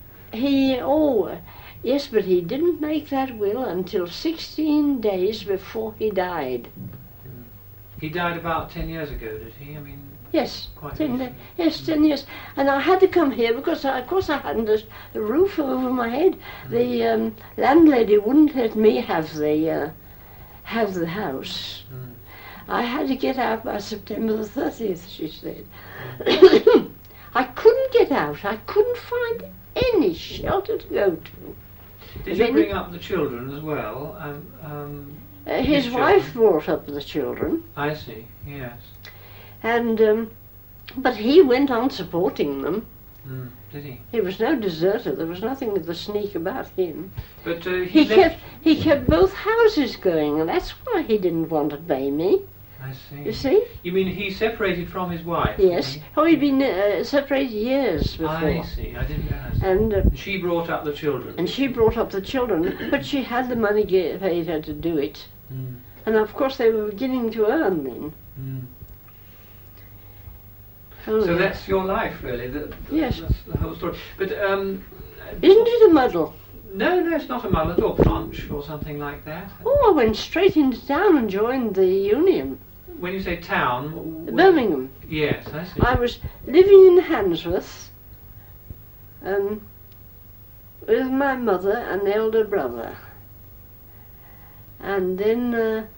yes, but he didn't make that will until 16 days before he died. He died about 10 years ago, did he? I mean, yes, quite 10 years. And I had to come here because, of course, I hadn't a roof over my head. The landlady wouldn't let me have the house. I had to get out by September the 30th, she said. I couldn't get out. I couldn't find any shelter to go to. Did you bring up the children as well? His wife brought up the children. I see, yes. And but he went on supporting them. Did he? He was no deserter. There was nothing of the sneak about him. But he kept both houses going, and that's why he didn't want to pay me. I see. You see? You mean he separated from his wife? Yes. Oh, he'd been separated years before. I see. I didn't realise. And she brought up the children. And she brought up the children, but she had the money paid her to do it. And of course they were beginning to earn then. So that's your life, really. Yes. That's the whole story. But isn't it a muddle? No, it's not a muddle, or Punch or something like that. Oh, I went straight into town and joined the union. When you say town, Birmingham. Yes, I see. I was living in Handsworth with my mother and elder brother. And then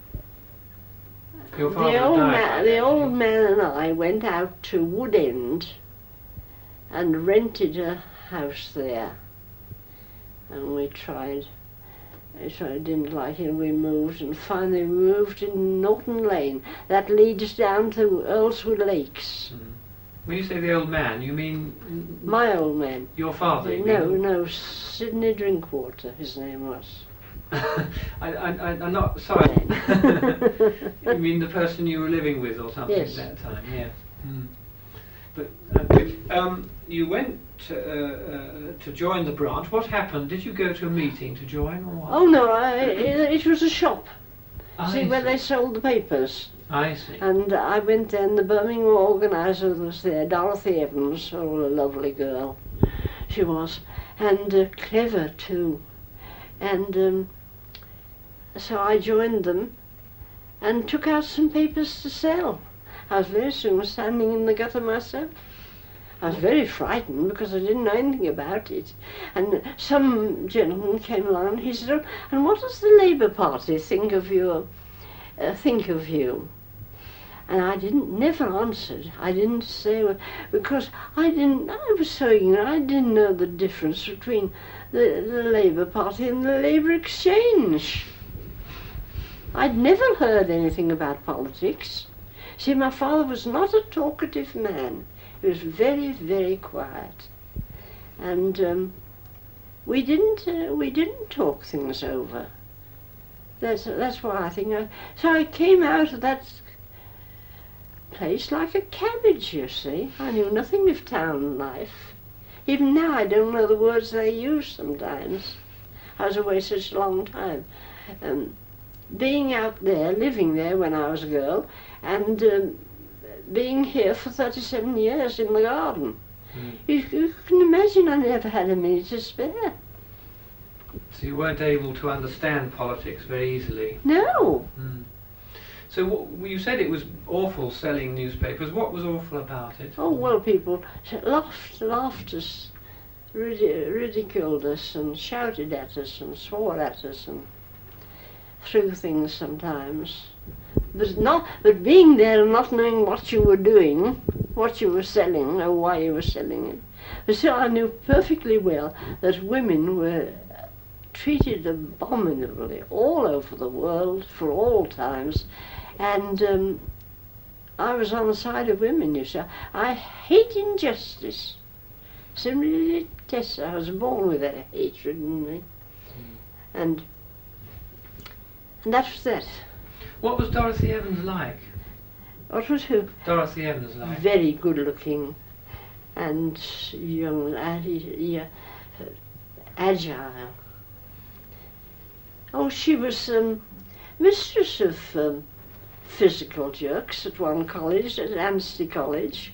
Your father the old man and I went out to Woodend and rented a house there. And we tried. I didn't like it, we moved, and finally we moved in Norton Lane. That leads down to Earlswood Lakes. When you say the old man, you mean... My old man. Your father? No, Sidney Drinkwater, his name was. I'm not sorry. You mean the person you were living with or something yes. at that time? Yes. But you went to join the branch. What happened? Did you go to a meeting to join, or what? Oh no, it was a shop. Where they sold the papers. I see. And I went there, and the Birmingham organiser was there, Dorothy Evans, a lovely girl she was, and clever too. And so I joined them and took out some papers to sell. I was very soon standing in the gutter myself. I was very frightened because I didn't know anything about it. And some gentleman came along and he said, "Oh, and what does the Labour Party think of you?" And I never answered. I didn't say, because I was so young, I didn't know the difference between the Labour Party and the Labour Exchange. I'd never heard anything about politics. See, my father was not a talkative man. He was very, very quiet. And we didn't talk things over. That's why I think so I came out of that place like a cabbage, you see. I knew nothing of town life. Even now I don't know the words they use sometimes. I was away such a long time. Being out there, living there when I was a girl, and being here for 37 years in the garden. You can imagine I never had a minute to spare. So you weren't able to understand politics very easily? No. So you said it was awful selling newspapers. What was awful about it? Oh, well, people laughed us, ridiculed us and shouted at us and swore at us and threw things sometimes. But being there and not knowing what you were doing, what you were selling or why you were selling it, But still I knew perfectly well that women were treated abominably all over the world for all times, and I was on the side of women, you see. I hate injustice. Simply detest it. I was born with that hatred in me. And that was that. What was Dorothy Evans like? What was who? Dorothy Evans like? Very good looking and young, agile. Oh, she was mistress of physical jerks at one college, at Anstey College.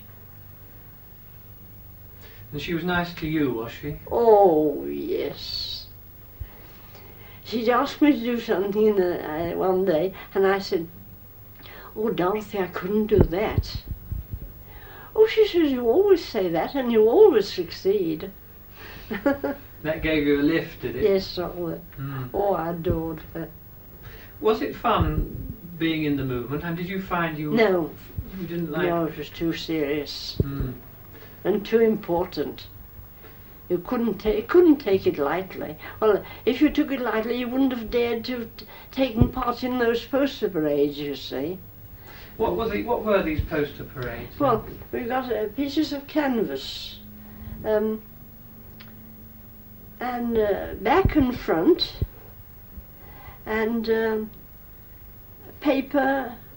And she was nice to you, was she? Oh, yes. She'd asked me to do something one day, and I said, "Oh, Dorothy, I couldn't do that." "Oh," she says, "you always say that, and you always succeed." That gave you a lift, did it? Yes, oh, I adored her. Was it fun being in the movement, and did you find you didn't like? No, it was too serious Mm. and too important. You couldn't take it lightly. Well, if you took it lightly, you wouldn't have dared to have taken part in those poster parades, you see. What were these poster parades? Well, we got pieces of canvas, and back and front, and paper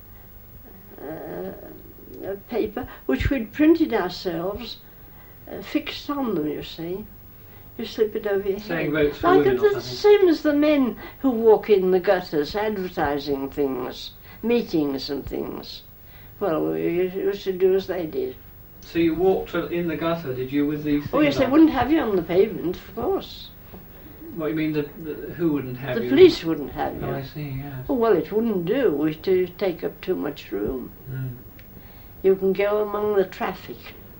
which we'd printed ourselves, fixed on them, you see. You slip it over your Saying head. votes for Like women or the something. same as the men who walk in the gutters advertising things, meetings and things. Well, we used to do as they did. So you walked in the gutter, did you, with these things Oh yes, they on? wouldn't have you on the pavement, of course. What, you mean who wouldn't have The you? police wouldn't have you. Oh, I see, yes. Oh, well, it wouldn't do to take up too much room. Mm. You can go among the traffic.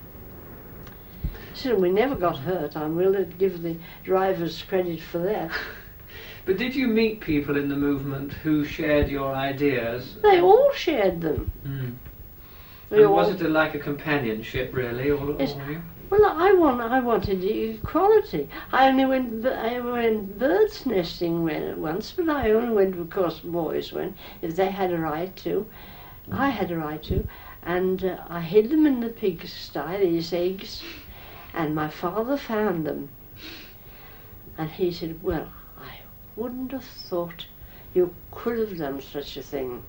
So we never got hurt. I'm willing to give the drivers credit for that. But did you meet people in the movement who shared your ideas? They all shared them. Mm. We And was all- it like a companionship, really, all Yes. of you? Well, I wanted equality. I went birds nesting once, but I only went because boys went. If they had a right to, I had a right to, and I hid them in the pigsty, these eggs, and my father found them, and he said, "Well, I wouldn't have thought you could have done such a thing.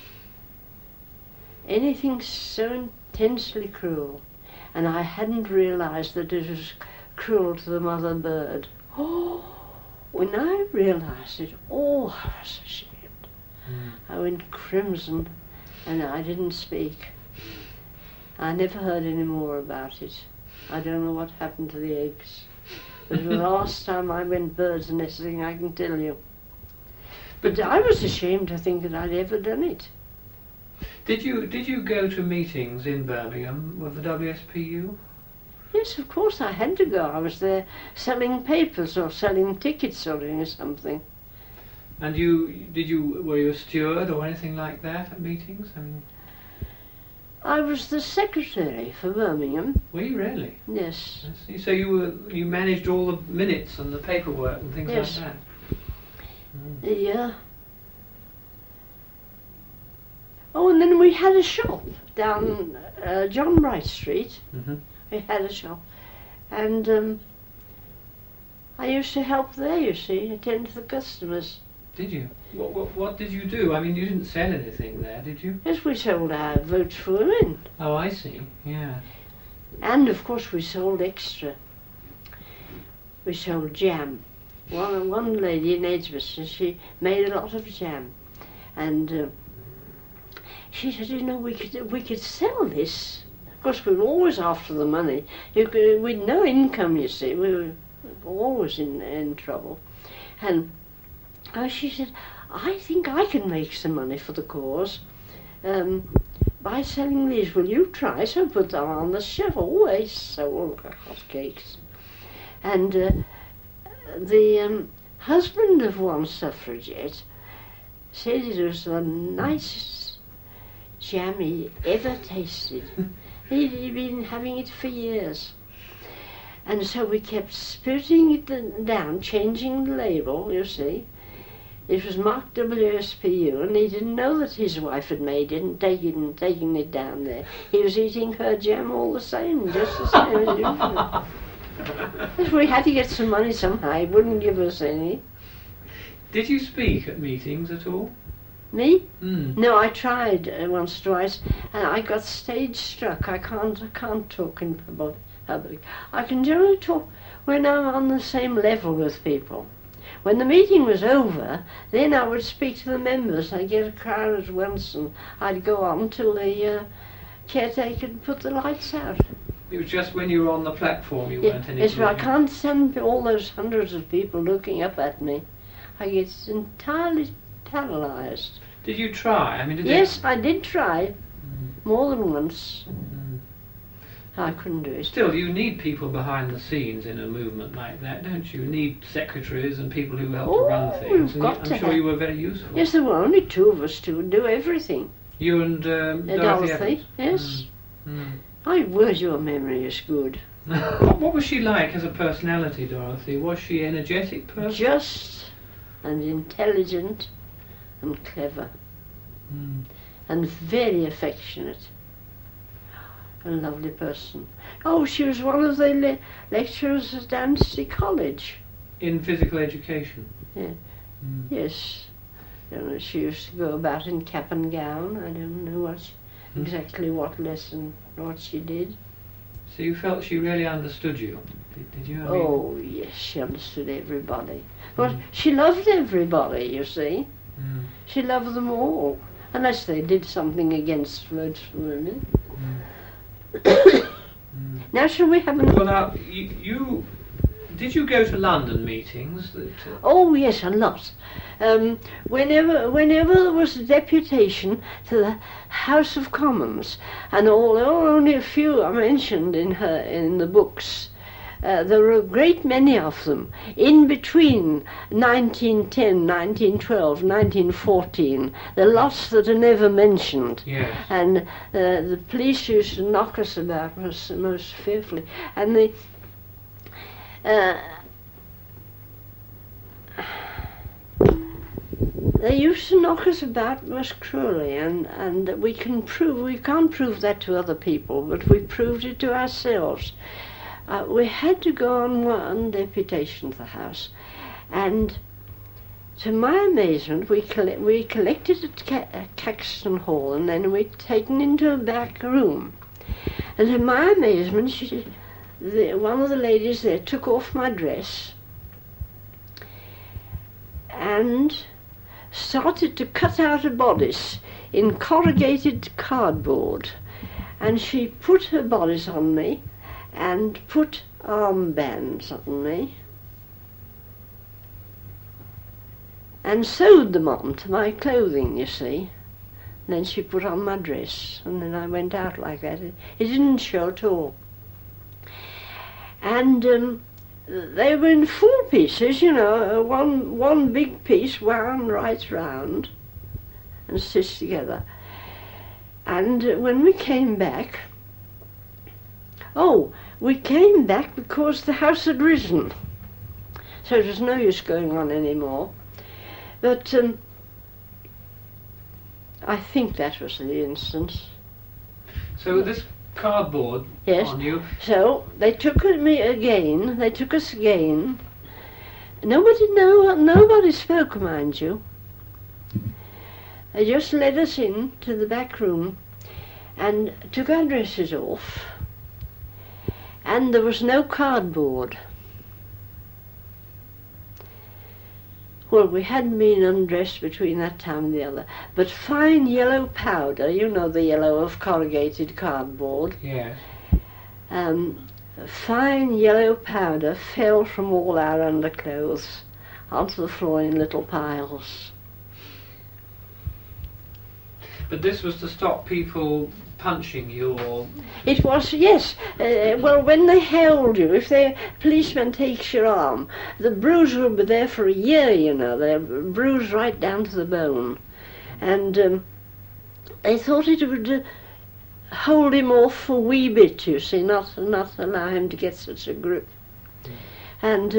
Anything so intensely cruel." And I hadn't realised that it was cruel to the mother bird. Oh, when I realised it, I was ashamed. Mm. I went crimson and I didn't speak. I never heard any more about it. I don't know what happened to the eggs. It was the last time I went birds nesting, I can tell you. But I was ashamed to think that I'd ever done it. Did you go to meetings in Birmingham with the WSPU? Yes, of course I had to go. I was there selling papers or selling tickets or doing something. And were you a steward or anything like that at meetings? I mean, I was the secretary for Birmingham. were you really? Yes. I see. So you managed all the minutes and the paperwork and things Yes. like that. Mm. Yeah. Oh, and then we had a shop down John Bright Street. Mm-hmm. We had a shop, and I used to help there. You see, attend to the customers. Did you? What did you do? I mean, you didn't sell anything there, did you? Yes, we sold our votes for women, Oh, I see. Yeah. and of course we sold extra. We sold jam. One lady in Edgbaston, she made a lot of jam, and she said, "You know, we could sell this." Of course, we were always after the money. We'd no income, you see. We were always in trouble. And she said, "I think I can make some money for the cause by selling these. Will you try?" So I put them on the shelf. Always sold hotcakes. And the husband of one suffragette said it was the nicest jam he ever tasted. He'd been having it for years. And so we kept spiriting it down, changing the label, you see. It was marked WSPU, and he didn't know that his wife had made it and taking it down there. He was eating her jam all the same, just the same as usual. If we had to get some money somehow, he wouldn't give us any. Did you speak at meetings at all? Me? Mm. No, I tried once or twice, and I got stage struck. I can't talk in public. I can generally talk when I'm on the same level with people. When the meeting was over, then I would speak to the members. I'd get a crowd at once, and I'd go on till the caretaker would put the lights out. It was just when you were on the platform you weren't any Yes, good. I can't stand all those hundreds of people looking up at me. I get entirely paralysed. Did you try? I mean, Yes, I did try Mm. more than once. Mm. I couldn't do it. Still, you need people behind the scenes in a movement like that, don't you? You need secretaries and people who help to run things. we've And got I'm to sure have- you were very useful. Yes, there were only two of us to do everything. You and Dorothy Dorothy, Evans. yes. Mm. My word, your memory is good. What was she like as a personality, Dorothy? Was she an energetic person? Just and intelligent and clever Mm. and very affectionate. A lovely person. Oh, she was one of the lecturers at Anstey College. In physical education? Yeah. Mm. Yes. You know, she used to go about in cap and gown. I don't know exactly what lesson, what she did. So you felt she really understood you? Did you? I mean, Oh, yes, she understood everybody. But she loved everybody, you see. Mm. She loved them all, unless they did something against votes for women. Mm. Now, shall we have Well, now, you did you go to London meetings? Oh, yes, a lot. Whenever there was a deputation to the House of Commons, and only a few are mentioned in the books, there were a great many of them in between 1910, 1912, 1914. There are lots that are never mentioned. Yes. And the police used to knock us about most fearfully. And they used to knock us about most cruelly, and we can't prove that to other people, but we proved it to ourselves. We had to go on one deputation to the house, and to my amazement, we collected at Caxton Hall, and then we'd taken into a back room. And to my amazement, one of the ladies there took off my dress and started to cut out a bodice in corrugated cardboard. And she put her bodice on me and put armbands on me and sewed them on to my clothing, you see. And then she put on my dress, and then I went out like that. It didn't show at all. And they were in full pieces, you know, one big piece wound right round and stitched together. And when we came back, we came back because the house had risen. So it was no use going on anymore. But I think that was the instance. So this cardboard Yes. on you. So they took us again. Nobody spoke, mind you. They just led us in to the back room and took our dresses off. And there was no cardboard. Well, we hadn't been undressed between that time and the other, but fine yellow powder, you know the yellow of corrugated cardboard, Yes. fine yellow powder fell from all our underclothes onto the floor in little piles. But this was to stop people punching you or... It was, yes. Well, when they held you, if the policeman takes your arm, the bruise will be there for a year, you know. They're bruised right down to the bone. And they thought it would hold him off for a wee bit, you see, not allow him to get such a grip. And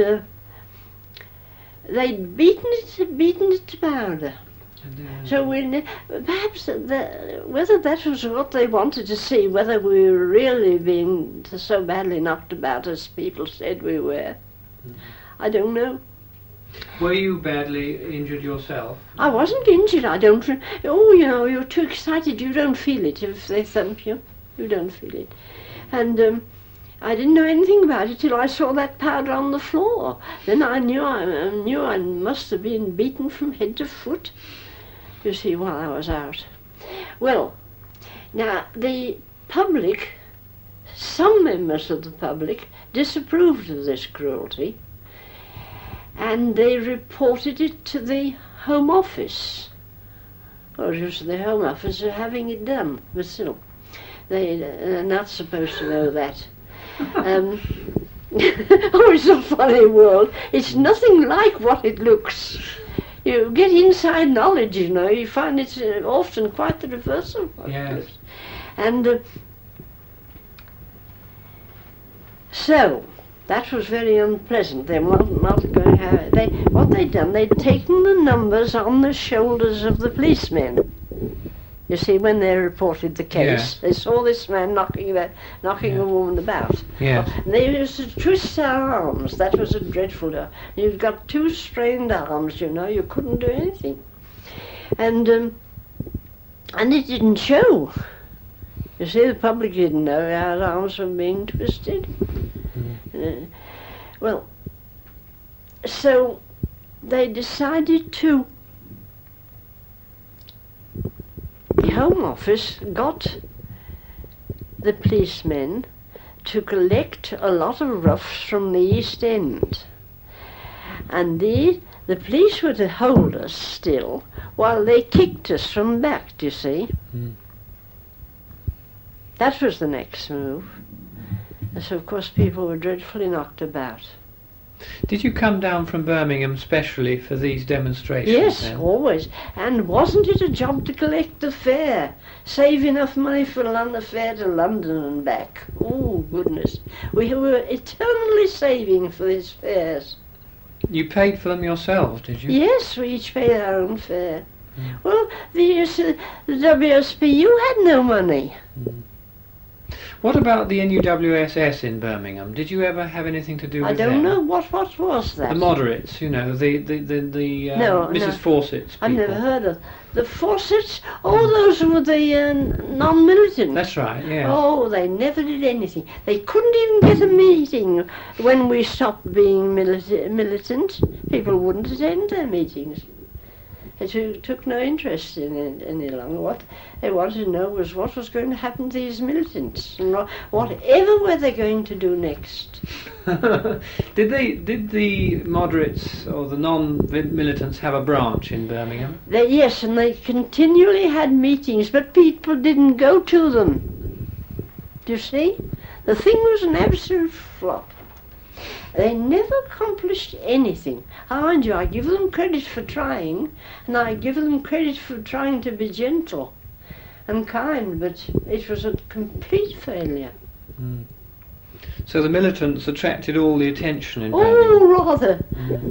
they'd beaten it to powder. So perhaps whether that was what they wanted to see, whether we were really being so badly knocked about as people said we were, I don't know. Were you badly injured yourself? I wasn't injured. I don't. You're too excited. You don't feel it if they thump you. You don't feel it. And I didn't know anything about it till I saw that powder on the floor. Then I knew I must have been beaten from head to foot. You see, while I was out. Well, now the public, some members of the public disapproved of this cruelty, and they reported it to the Home Office. Or it was the Home Office having it done, but still, they're not supposed to know that. Oh, it's a funny world. It's nothing like what it looks. You get inside knowledge, you know. You find it's often quite the reverse of what it looks. And so that was very unpleasant. They were not going to have it. What they'd done, they'd taken the numbers on the shoulders of the policemen. You see, when they reported the case, they saw this man knocking a woman about. Yes. And they used to twist their arms. That was a dreadful. You've got two strained arms, you know. You couldn't do anything, and it didn't show. You see, the public didn't know our arms were being twisted. Well, so they decided to. The Home Office got the policemen to collect a lot of roughs from the East End, and the police were to hold us still while they kicked us from the back, do you see? That was the next move. And so of course people were dreadfully knocked about. Did you come down from Birmingham specially for these demonstrations? Yes, then? always. And wasn't it a job to collect the fare? Save enough money for the fare to London and back. Oh, goodness. We were eternally saving for these fares. You paid for them yourselves, did you? Yes, we each paid our own fare. Well, the WSPU had no money. What about the NUWSS in Birmingham? Did you ever have anything to do with them? I don't know. What was that? The moderates, you know, Mrs. Fawcett's people. I've never heard of the Fawcett's. Oh, those were the non-militants. That's right, yeah. Oh, they never did anything. They couldn't even get a meeting when we stopped being militant. People wouldn't attend their meetings. They took no interest in it any longer. What they wanted to know was what was going to happen to these militants, and whatever were they going to do next. Did the moderates or the non-militants have a branch in Birmingham? Yes, and they continually had meetings, but people didn't go to them. Do you see? The thing was an absolute flop. They never accomplished anything. Mind you, I give them credit for trying, and I give them credit for trying to be gentle and kind, but it was a complete failure. So the militants attracted all the attention in Birmingham? Oh, rather.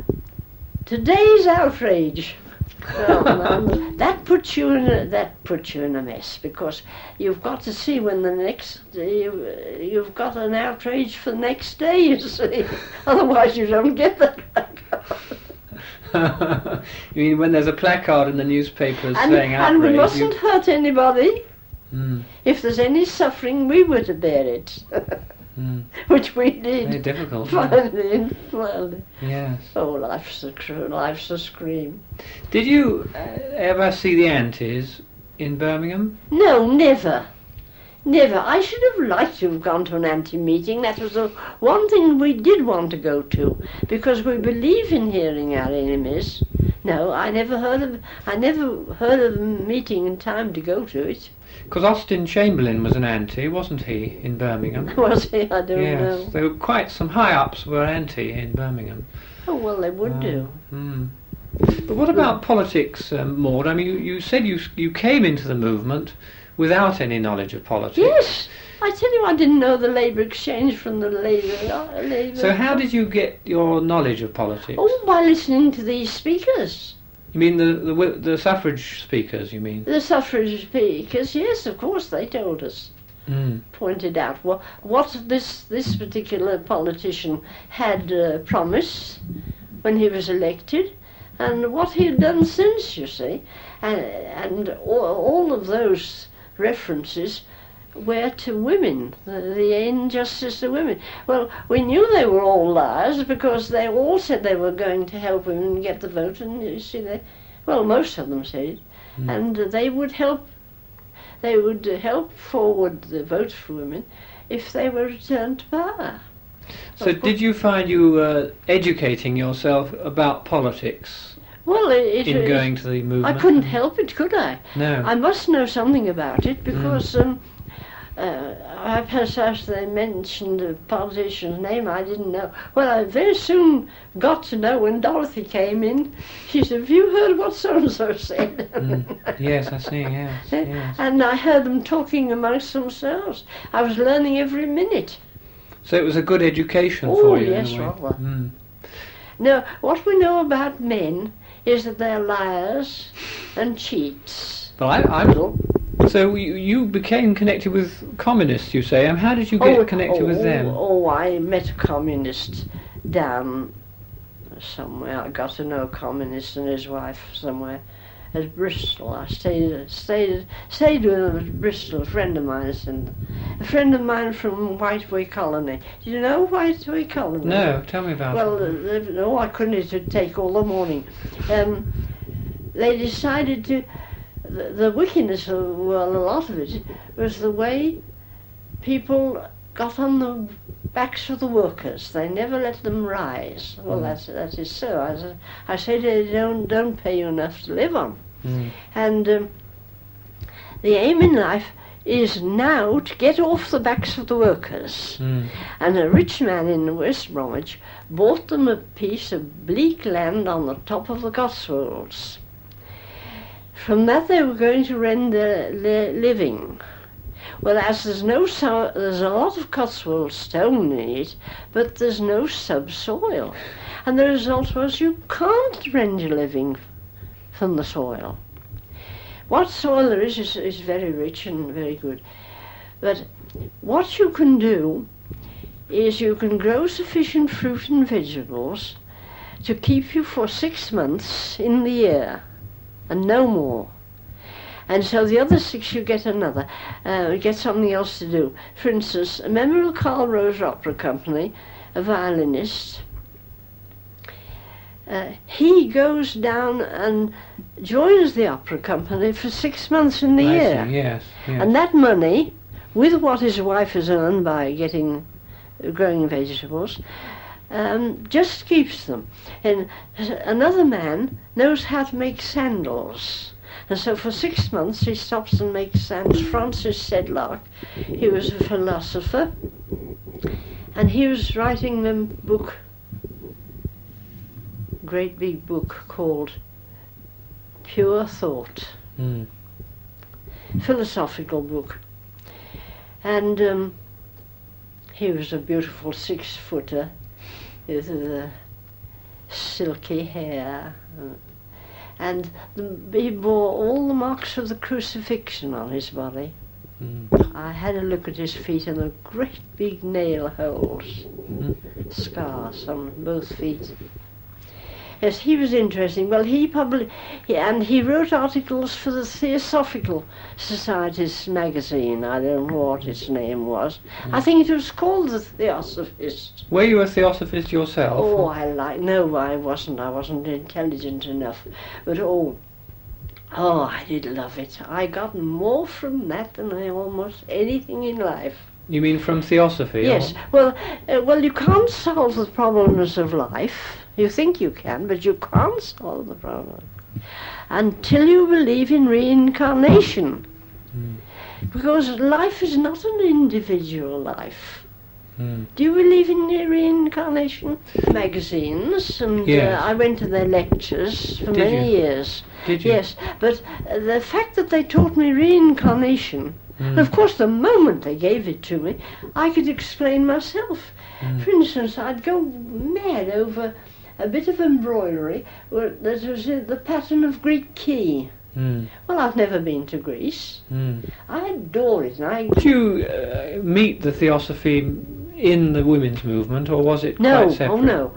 Today's outrage. Well, that puts you in a mess, because you've got to see when the next you've got an outrage for the next day. You see, otherwise you don't get that placard. You mean when there's a placard in the newspapers saying outrage? And we mustn't hurt anybody. If there's any suffering, we were to bear it. Which we did. Very difficult. Finally, well, yes. Oh, life's a scream. Did you ever see the Antis in Birmingham? No, never. Never. I should have liked to have gone to an anti-meeting. That was the one thing we did want to go to, because we believe in hearing our enemies. No, I never heard of a meeting in time to go to it. Because Austin Chamberlain was an anti, wasn't he, in Birmingham? Was he? I don't know. Yes, there were quite some high-ups were anti in Birmingham. Oh, well, they would do. But what about politics, Maud? I mean, you said you came into the movement without any knowledge of politics. Yes. I tell you, I didn't know the Labour Exchange from the Labour. So how did you get your knowledge of politics? Oh, by listening to these speakers. You mean the suffrage speakers, you mean? The suffrage speakers, yes, of course, they told us. Pointed out what this particular politician had promised when he was elected, and what he had done since, you see. And all of those references were to women, the injustice to women. Well, we knew they were all liars because they all said they were going to help women get the vote, and you see, most of them said it, and they would help forward the vote for women if they were returned to power. So did you find you were educating yourself about politics? Well, going to the movement? I couldn't help it, could I? No. I must know something about it because as they mentioned a politician's name I didn't know. Well, I very soon got to know when Dorothy came in. She said, "Have you heard what so-and-so said?" Yes, I see, yes. And I heard them talking amongst themselves. I was learning every minute. So it was a good education for you? Oh, yes, rather. Now, what we know about men is that they're liars and cheats. Well, so you became connected with communists, you say. How did you get connected with them? I met a communist down somewhere. I got to know a communist and his wife somewhere at Bristol. I stayed with them at Bristol. A friend of mine from Whiteway Colony. Do you know Whiteway Colony? No, tell me about it. Well, I couldn't take all the morning. They decided to. The wickedness of a lot of it was the way people got on the backs of the workers. They never let them rise. Well, that is so. I said they don't pay you enough to live on. And the aim in life is now to get off the backs of the workers. And a rich man in West Bromwich bought them a piece of bleak land on the top of the Cotswolds. From that they were going to rent their living. Well, as there's a lot of Cotswold stone in it, but there's no subsoil. And the result was you can't rent your living from the soil. What soil there is very rich and very good. But what you can do is you can grow sufficient fruit and vegetables to keep you for 6 months in the year. And no more. And so the other 6 you get another, get something else to do. For instance, a member of the Carl Rose Opera Company, a violinist, he goes down and joins the opera company for 6 months in the year. Yes. And that money, with what his wife has earned by growing vegetables, just keeps them. And another man knows how to make sandals. And so for 6 months he stops and makes sandals. Francis Sedlock, he was a philosopher, and he was writing a book, great big book called Pure Thought. Philosophical book. And he was a beautiful 6-footer with the silky hair, and he bore all the marks of the crucifixion on his body. I had a look at his feet, and the great big nail holes, scars on both feet. Yes, he was interesting. Well, he wrote articles for the Theosophical Society's magazine. I don't know what its name was. I think it was called The Theosophist. Were you a theosophist yourself? No, I wasn't. I wasn't intelligent enough. But I did love it. I got more from that than almost anything in life. You mean from theosophy? Yes. Well, you can't solve the problems of life. You think you can, but you can't solve the problem until you believe in reincarnation. Because life is not an individual life. Do you believe in reincarnation? Magazines, and yes. I went to their lectures for many years. Did you? Yes, but the fact that they taught me reincarnation And of course, the moment they gave it to me, I could explain myself. For instance, I'd go mad over a bit of embroidery that was the pattern of Greek key. Well, I've never been to Greece. I adore it. And Did you meet the Theosophy in the women's movement, or was it quite separate?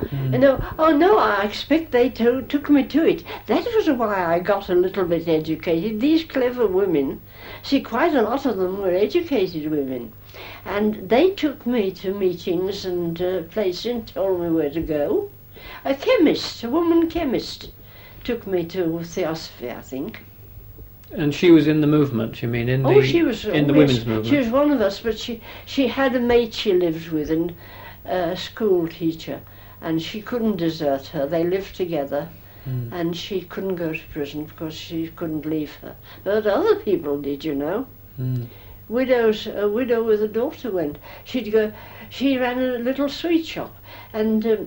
No, I expect they took me to it. That was why I got a little bit educated. These clever women, see, quite a lot of them were educated women, and they took me to meetings and places and told me where to go. A woman chemist, took me to Theosophy, I think. And she was in the movement, you mean, in the women's movement? She was one of us, but she had a mate she lived with, and a school teacher, and she couldn't desert her. They lived together, and she couldn't go to prison because she couldn't leave her. But other people did, you know. A widow with a daughter went. She ran a little sweet shop, and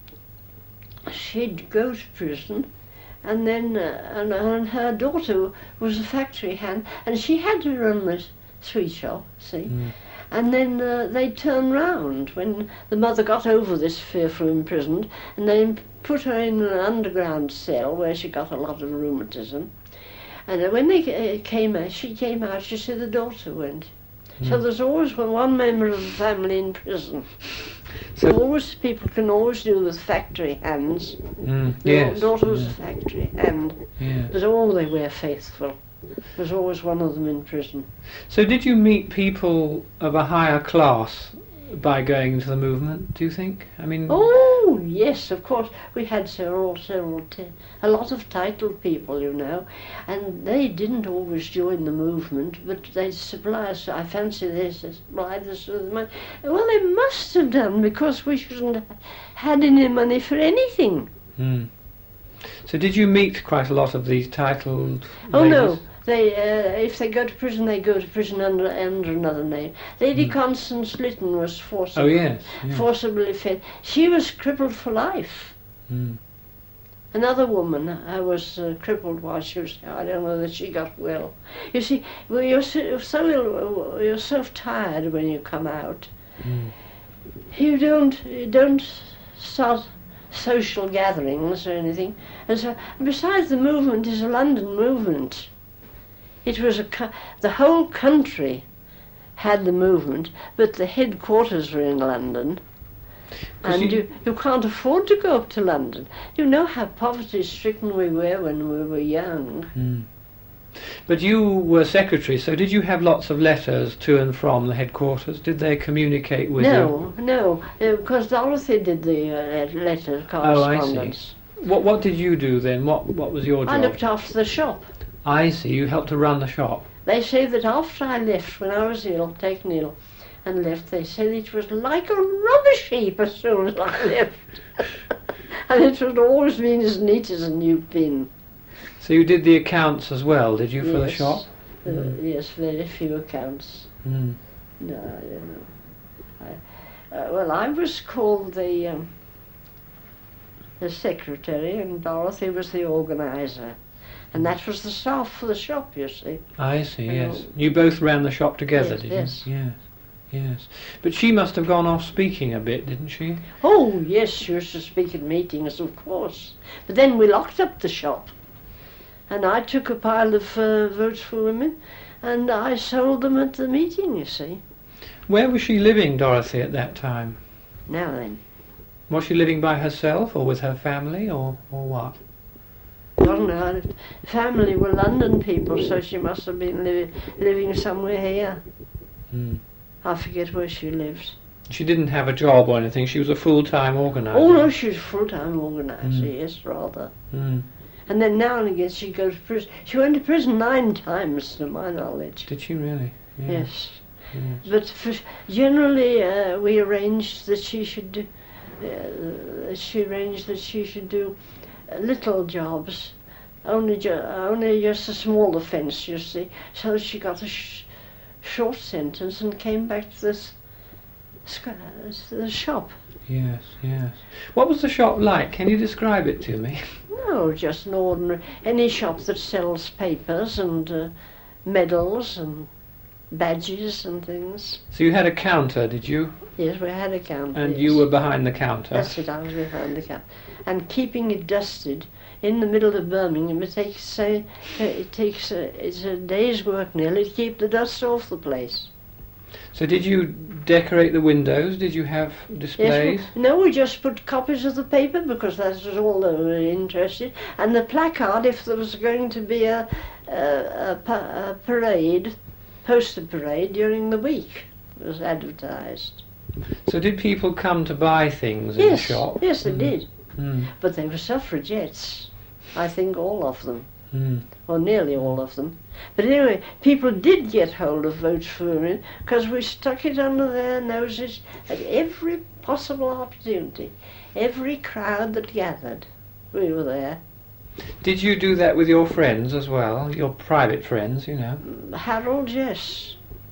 she'd go to prison. And then and her daughter was a factory hand, and she had to run the sweet shop, see. And then they turned round when the mother got over this fearful imprisonment, and they put her in an underground cell where she got a lot of rheumatism. And when she came out, she said the daughter went. So there's always one member of the family in prison. So people can always do with factory hands. The daughter was a factory hand. But they were faithful. There's always one of them in prison. So did you meet people of a higher class by going into the movement, do you think? I mean... Oh, yes, of course. We had a lot of titled people, you know, and they didn't always join the movement, but they supply us, I fancy they supplied us with money. Well, they must have done, because we shouldn't have had any money for anything. So did you meet quite a lot of these titled ladies? No. If they go to prison, they go to prison under another name. Lady Constance Lytton was forcibly fed. She was crippled for life. Another woman was crippled while she was. I don't know that she got well. You see, you're so tired when you come out. You don't start social gatherings or anything. And so, besides, the movement is a London movement. It was the whole country had the movement, but the headquarters were in London. And you can't afford to go up to London. You know how poverty-stricken we were when we were young. But you were secretary, so did you have lots of letters to and from the headquarters? Did they communicate with you? No, because Dorothy did the letter correspondence. Oh, I see. What did you do then? What was your job? I looked after the shop. I see, you helped to run the shop. They say that after I left, when I was taken ill, and left, they said it was like a rubbish heap as soon as I left. And it would always been as neat as a new pin. So you did the accounts as well, did you, for the shop? Yes, very few accounts. No, I don't know. Well, I was called the secretary, and Dorothy was the organiser. And that was the staff for the shop, you see. I see, yes. You both ran the shop together, did you? Yes. But she must have gone off speaking a bit, didn't she? Oh, yes, she used to speak at meetings, of course. But then we locked up the shop. And I took a pile of votes for women, and I sold them at the meeting, you see. Where was she living, Dorothy, at that time? Now then. Was she living by herself, or with her family, or what? Well, no, the family were London people, so she must have been living somewhere here. I forget where she lived. She didn't have a job or anything, she was a full-time organiser? Oh no, she was a full-time organiser, yes, rather. And then now and again she'd go to prison. She went to prison 9 times, to my knowledge. Did she really? Yes. But generally we arranged that she should do, little jobs, only just a small offence, you see. So she got a short sentence and came back to the shop. Yes. What was the shop like? Can you describe it to me? No, just an ordinary, any shop that sells papers and medals and badges and things. So you had a counter, did you? Yes, we had a counter. And yes. you were behind the counter? That's it, I was behind the counter. And keeping it dusted in the middle of Birmingham, it's a day's work nearly to keep the dust off the place. So did you decorate the windows? Did you have displays? Yes, no, we just put copies of the paper because that was all they were interested. And the placard, if there was going to be a parade, poster parade during the week, was advertised. So did people come to buy things in the shop? Yes, they did. Mm. But they were suffragettes, I think all of them, or nearly all of them. But anyway, people did get hold of Votes for Women because we stuck it under their noses at every possible opportunity. Every crowd that gathered, we were there. Did you do that with your friends as well, your private friends, you know? Harold, yes.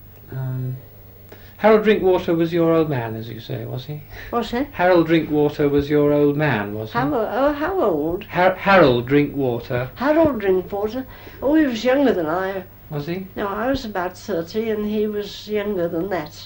Harold Drinkwater was your old man, as you say, was he? What's that? Harold Drinkwater was your old man, was he? How old? Harold Drinkwater. Harold Drinkwater. Oh, he was younger than I. Was he? No, I was about 30 and he was younger than that.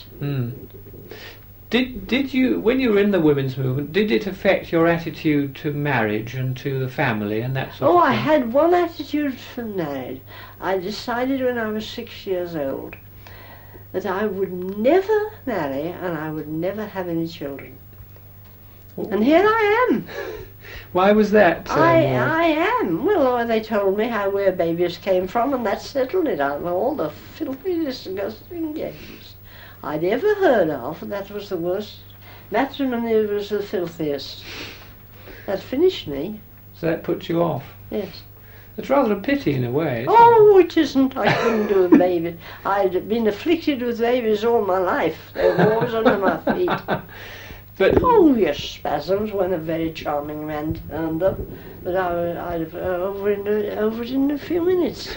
Did you, when you were in the women's movement, did it affect your attitude to marriage and to the family and that sort of thing? I had one attitude for marriage. I decided when I was 6 years old that I would never marry and I would never have any children. And here I am. Why was that? I am. Well, they told me where babies came from and that settled it. All the filthy, disgusting games I'd ever heard of. That was the worst. Matrimony was the filthiest. That finished me. So that put you off? Yes. It's rather a pity in a way. Oh, it isn't. I couldn't do a baby. I'd been afflicted with babies all my life. They were always under my feet. But yes, spasms when a very charming man turned up. But I'd over it in a few minutes.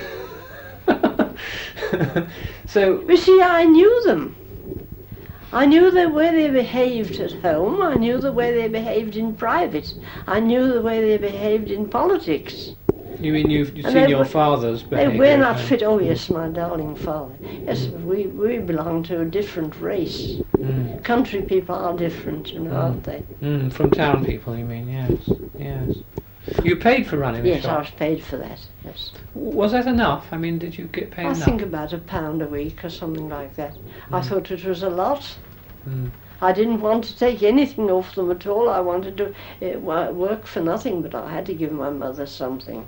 So you see, I knew them. I knew the way they behaved at home. I knew the way they behaved in private. I knew the way they behaved in politics. You mean you've seen your father's behaviour? They were not fit. Oh yes, my darling father. Yes, we belong to a different race. Country people are different, aren't they? From town people, you mean? Yes. You paid for running the shop? Yes, I was paid for that. Yes. Was that enough? I mean, did you get paid enough? I think about £1 a week or something like that. I thought it was a lot. I didn't want to take anything off them at all. I wanted to work for nothing, but I had to give my mother something.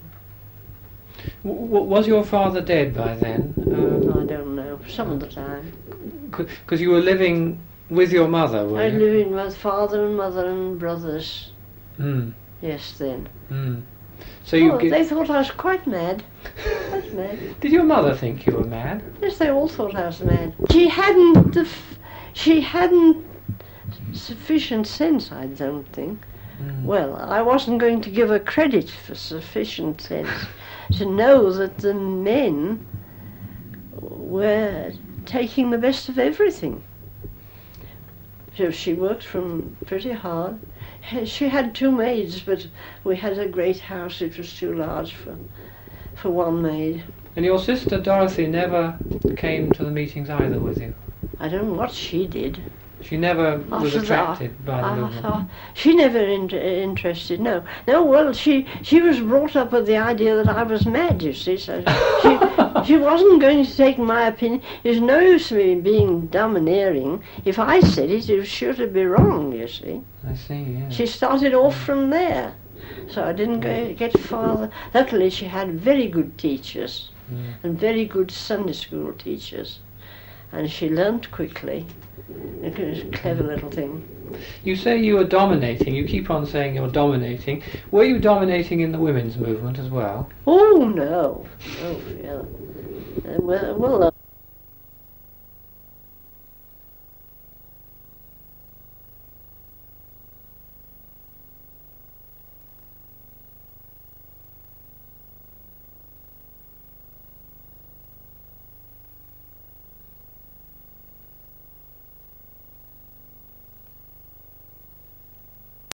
Was your father dead by then? I don't know. Some of the time. Because you were living with your mother, were you? I was living with father and mother and brothers. Yes, then. So you they thought I was quite mad. Quite mad. Did your mother think you were mad? Yes, they all thought I was mad. She hadn't sufficient sense, I don't think. Well, I wasn't going to give her credit for sufficient sense to know that the men were taking the best of everything. So she worked pretty hard. She had 2 maids, but we had a great house. It was too large for one maid. And your sister Dorothy never came to the meetings either with you? I don't know what she did. She never was attracted by the movement? She never interested, no. No, well, she was brought up with the idea that I was mad, you see, so she wasn't going to take my opinion. There's no use me being domineering. If I said it, it was sure to be wrong, you see. I see, yeah. She started off from there, so I didn't get farther. Luckily, she had very good teachers, and very good Sunday school teachers, and she learnt quickly. It was a clever little thing. You say you were dominating. You keep on saying you're dominating. Were you dominating in the women's movement as well? Oh, no. Oh, yeah. Well,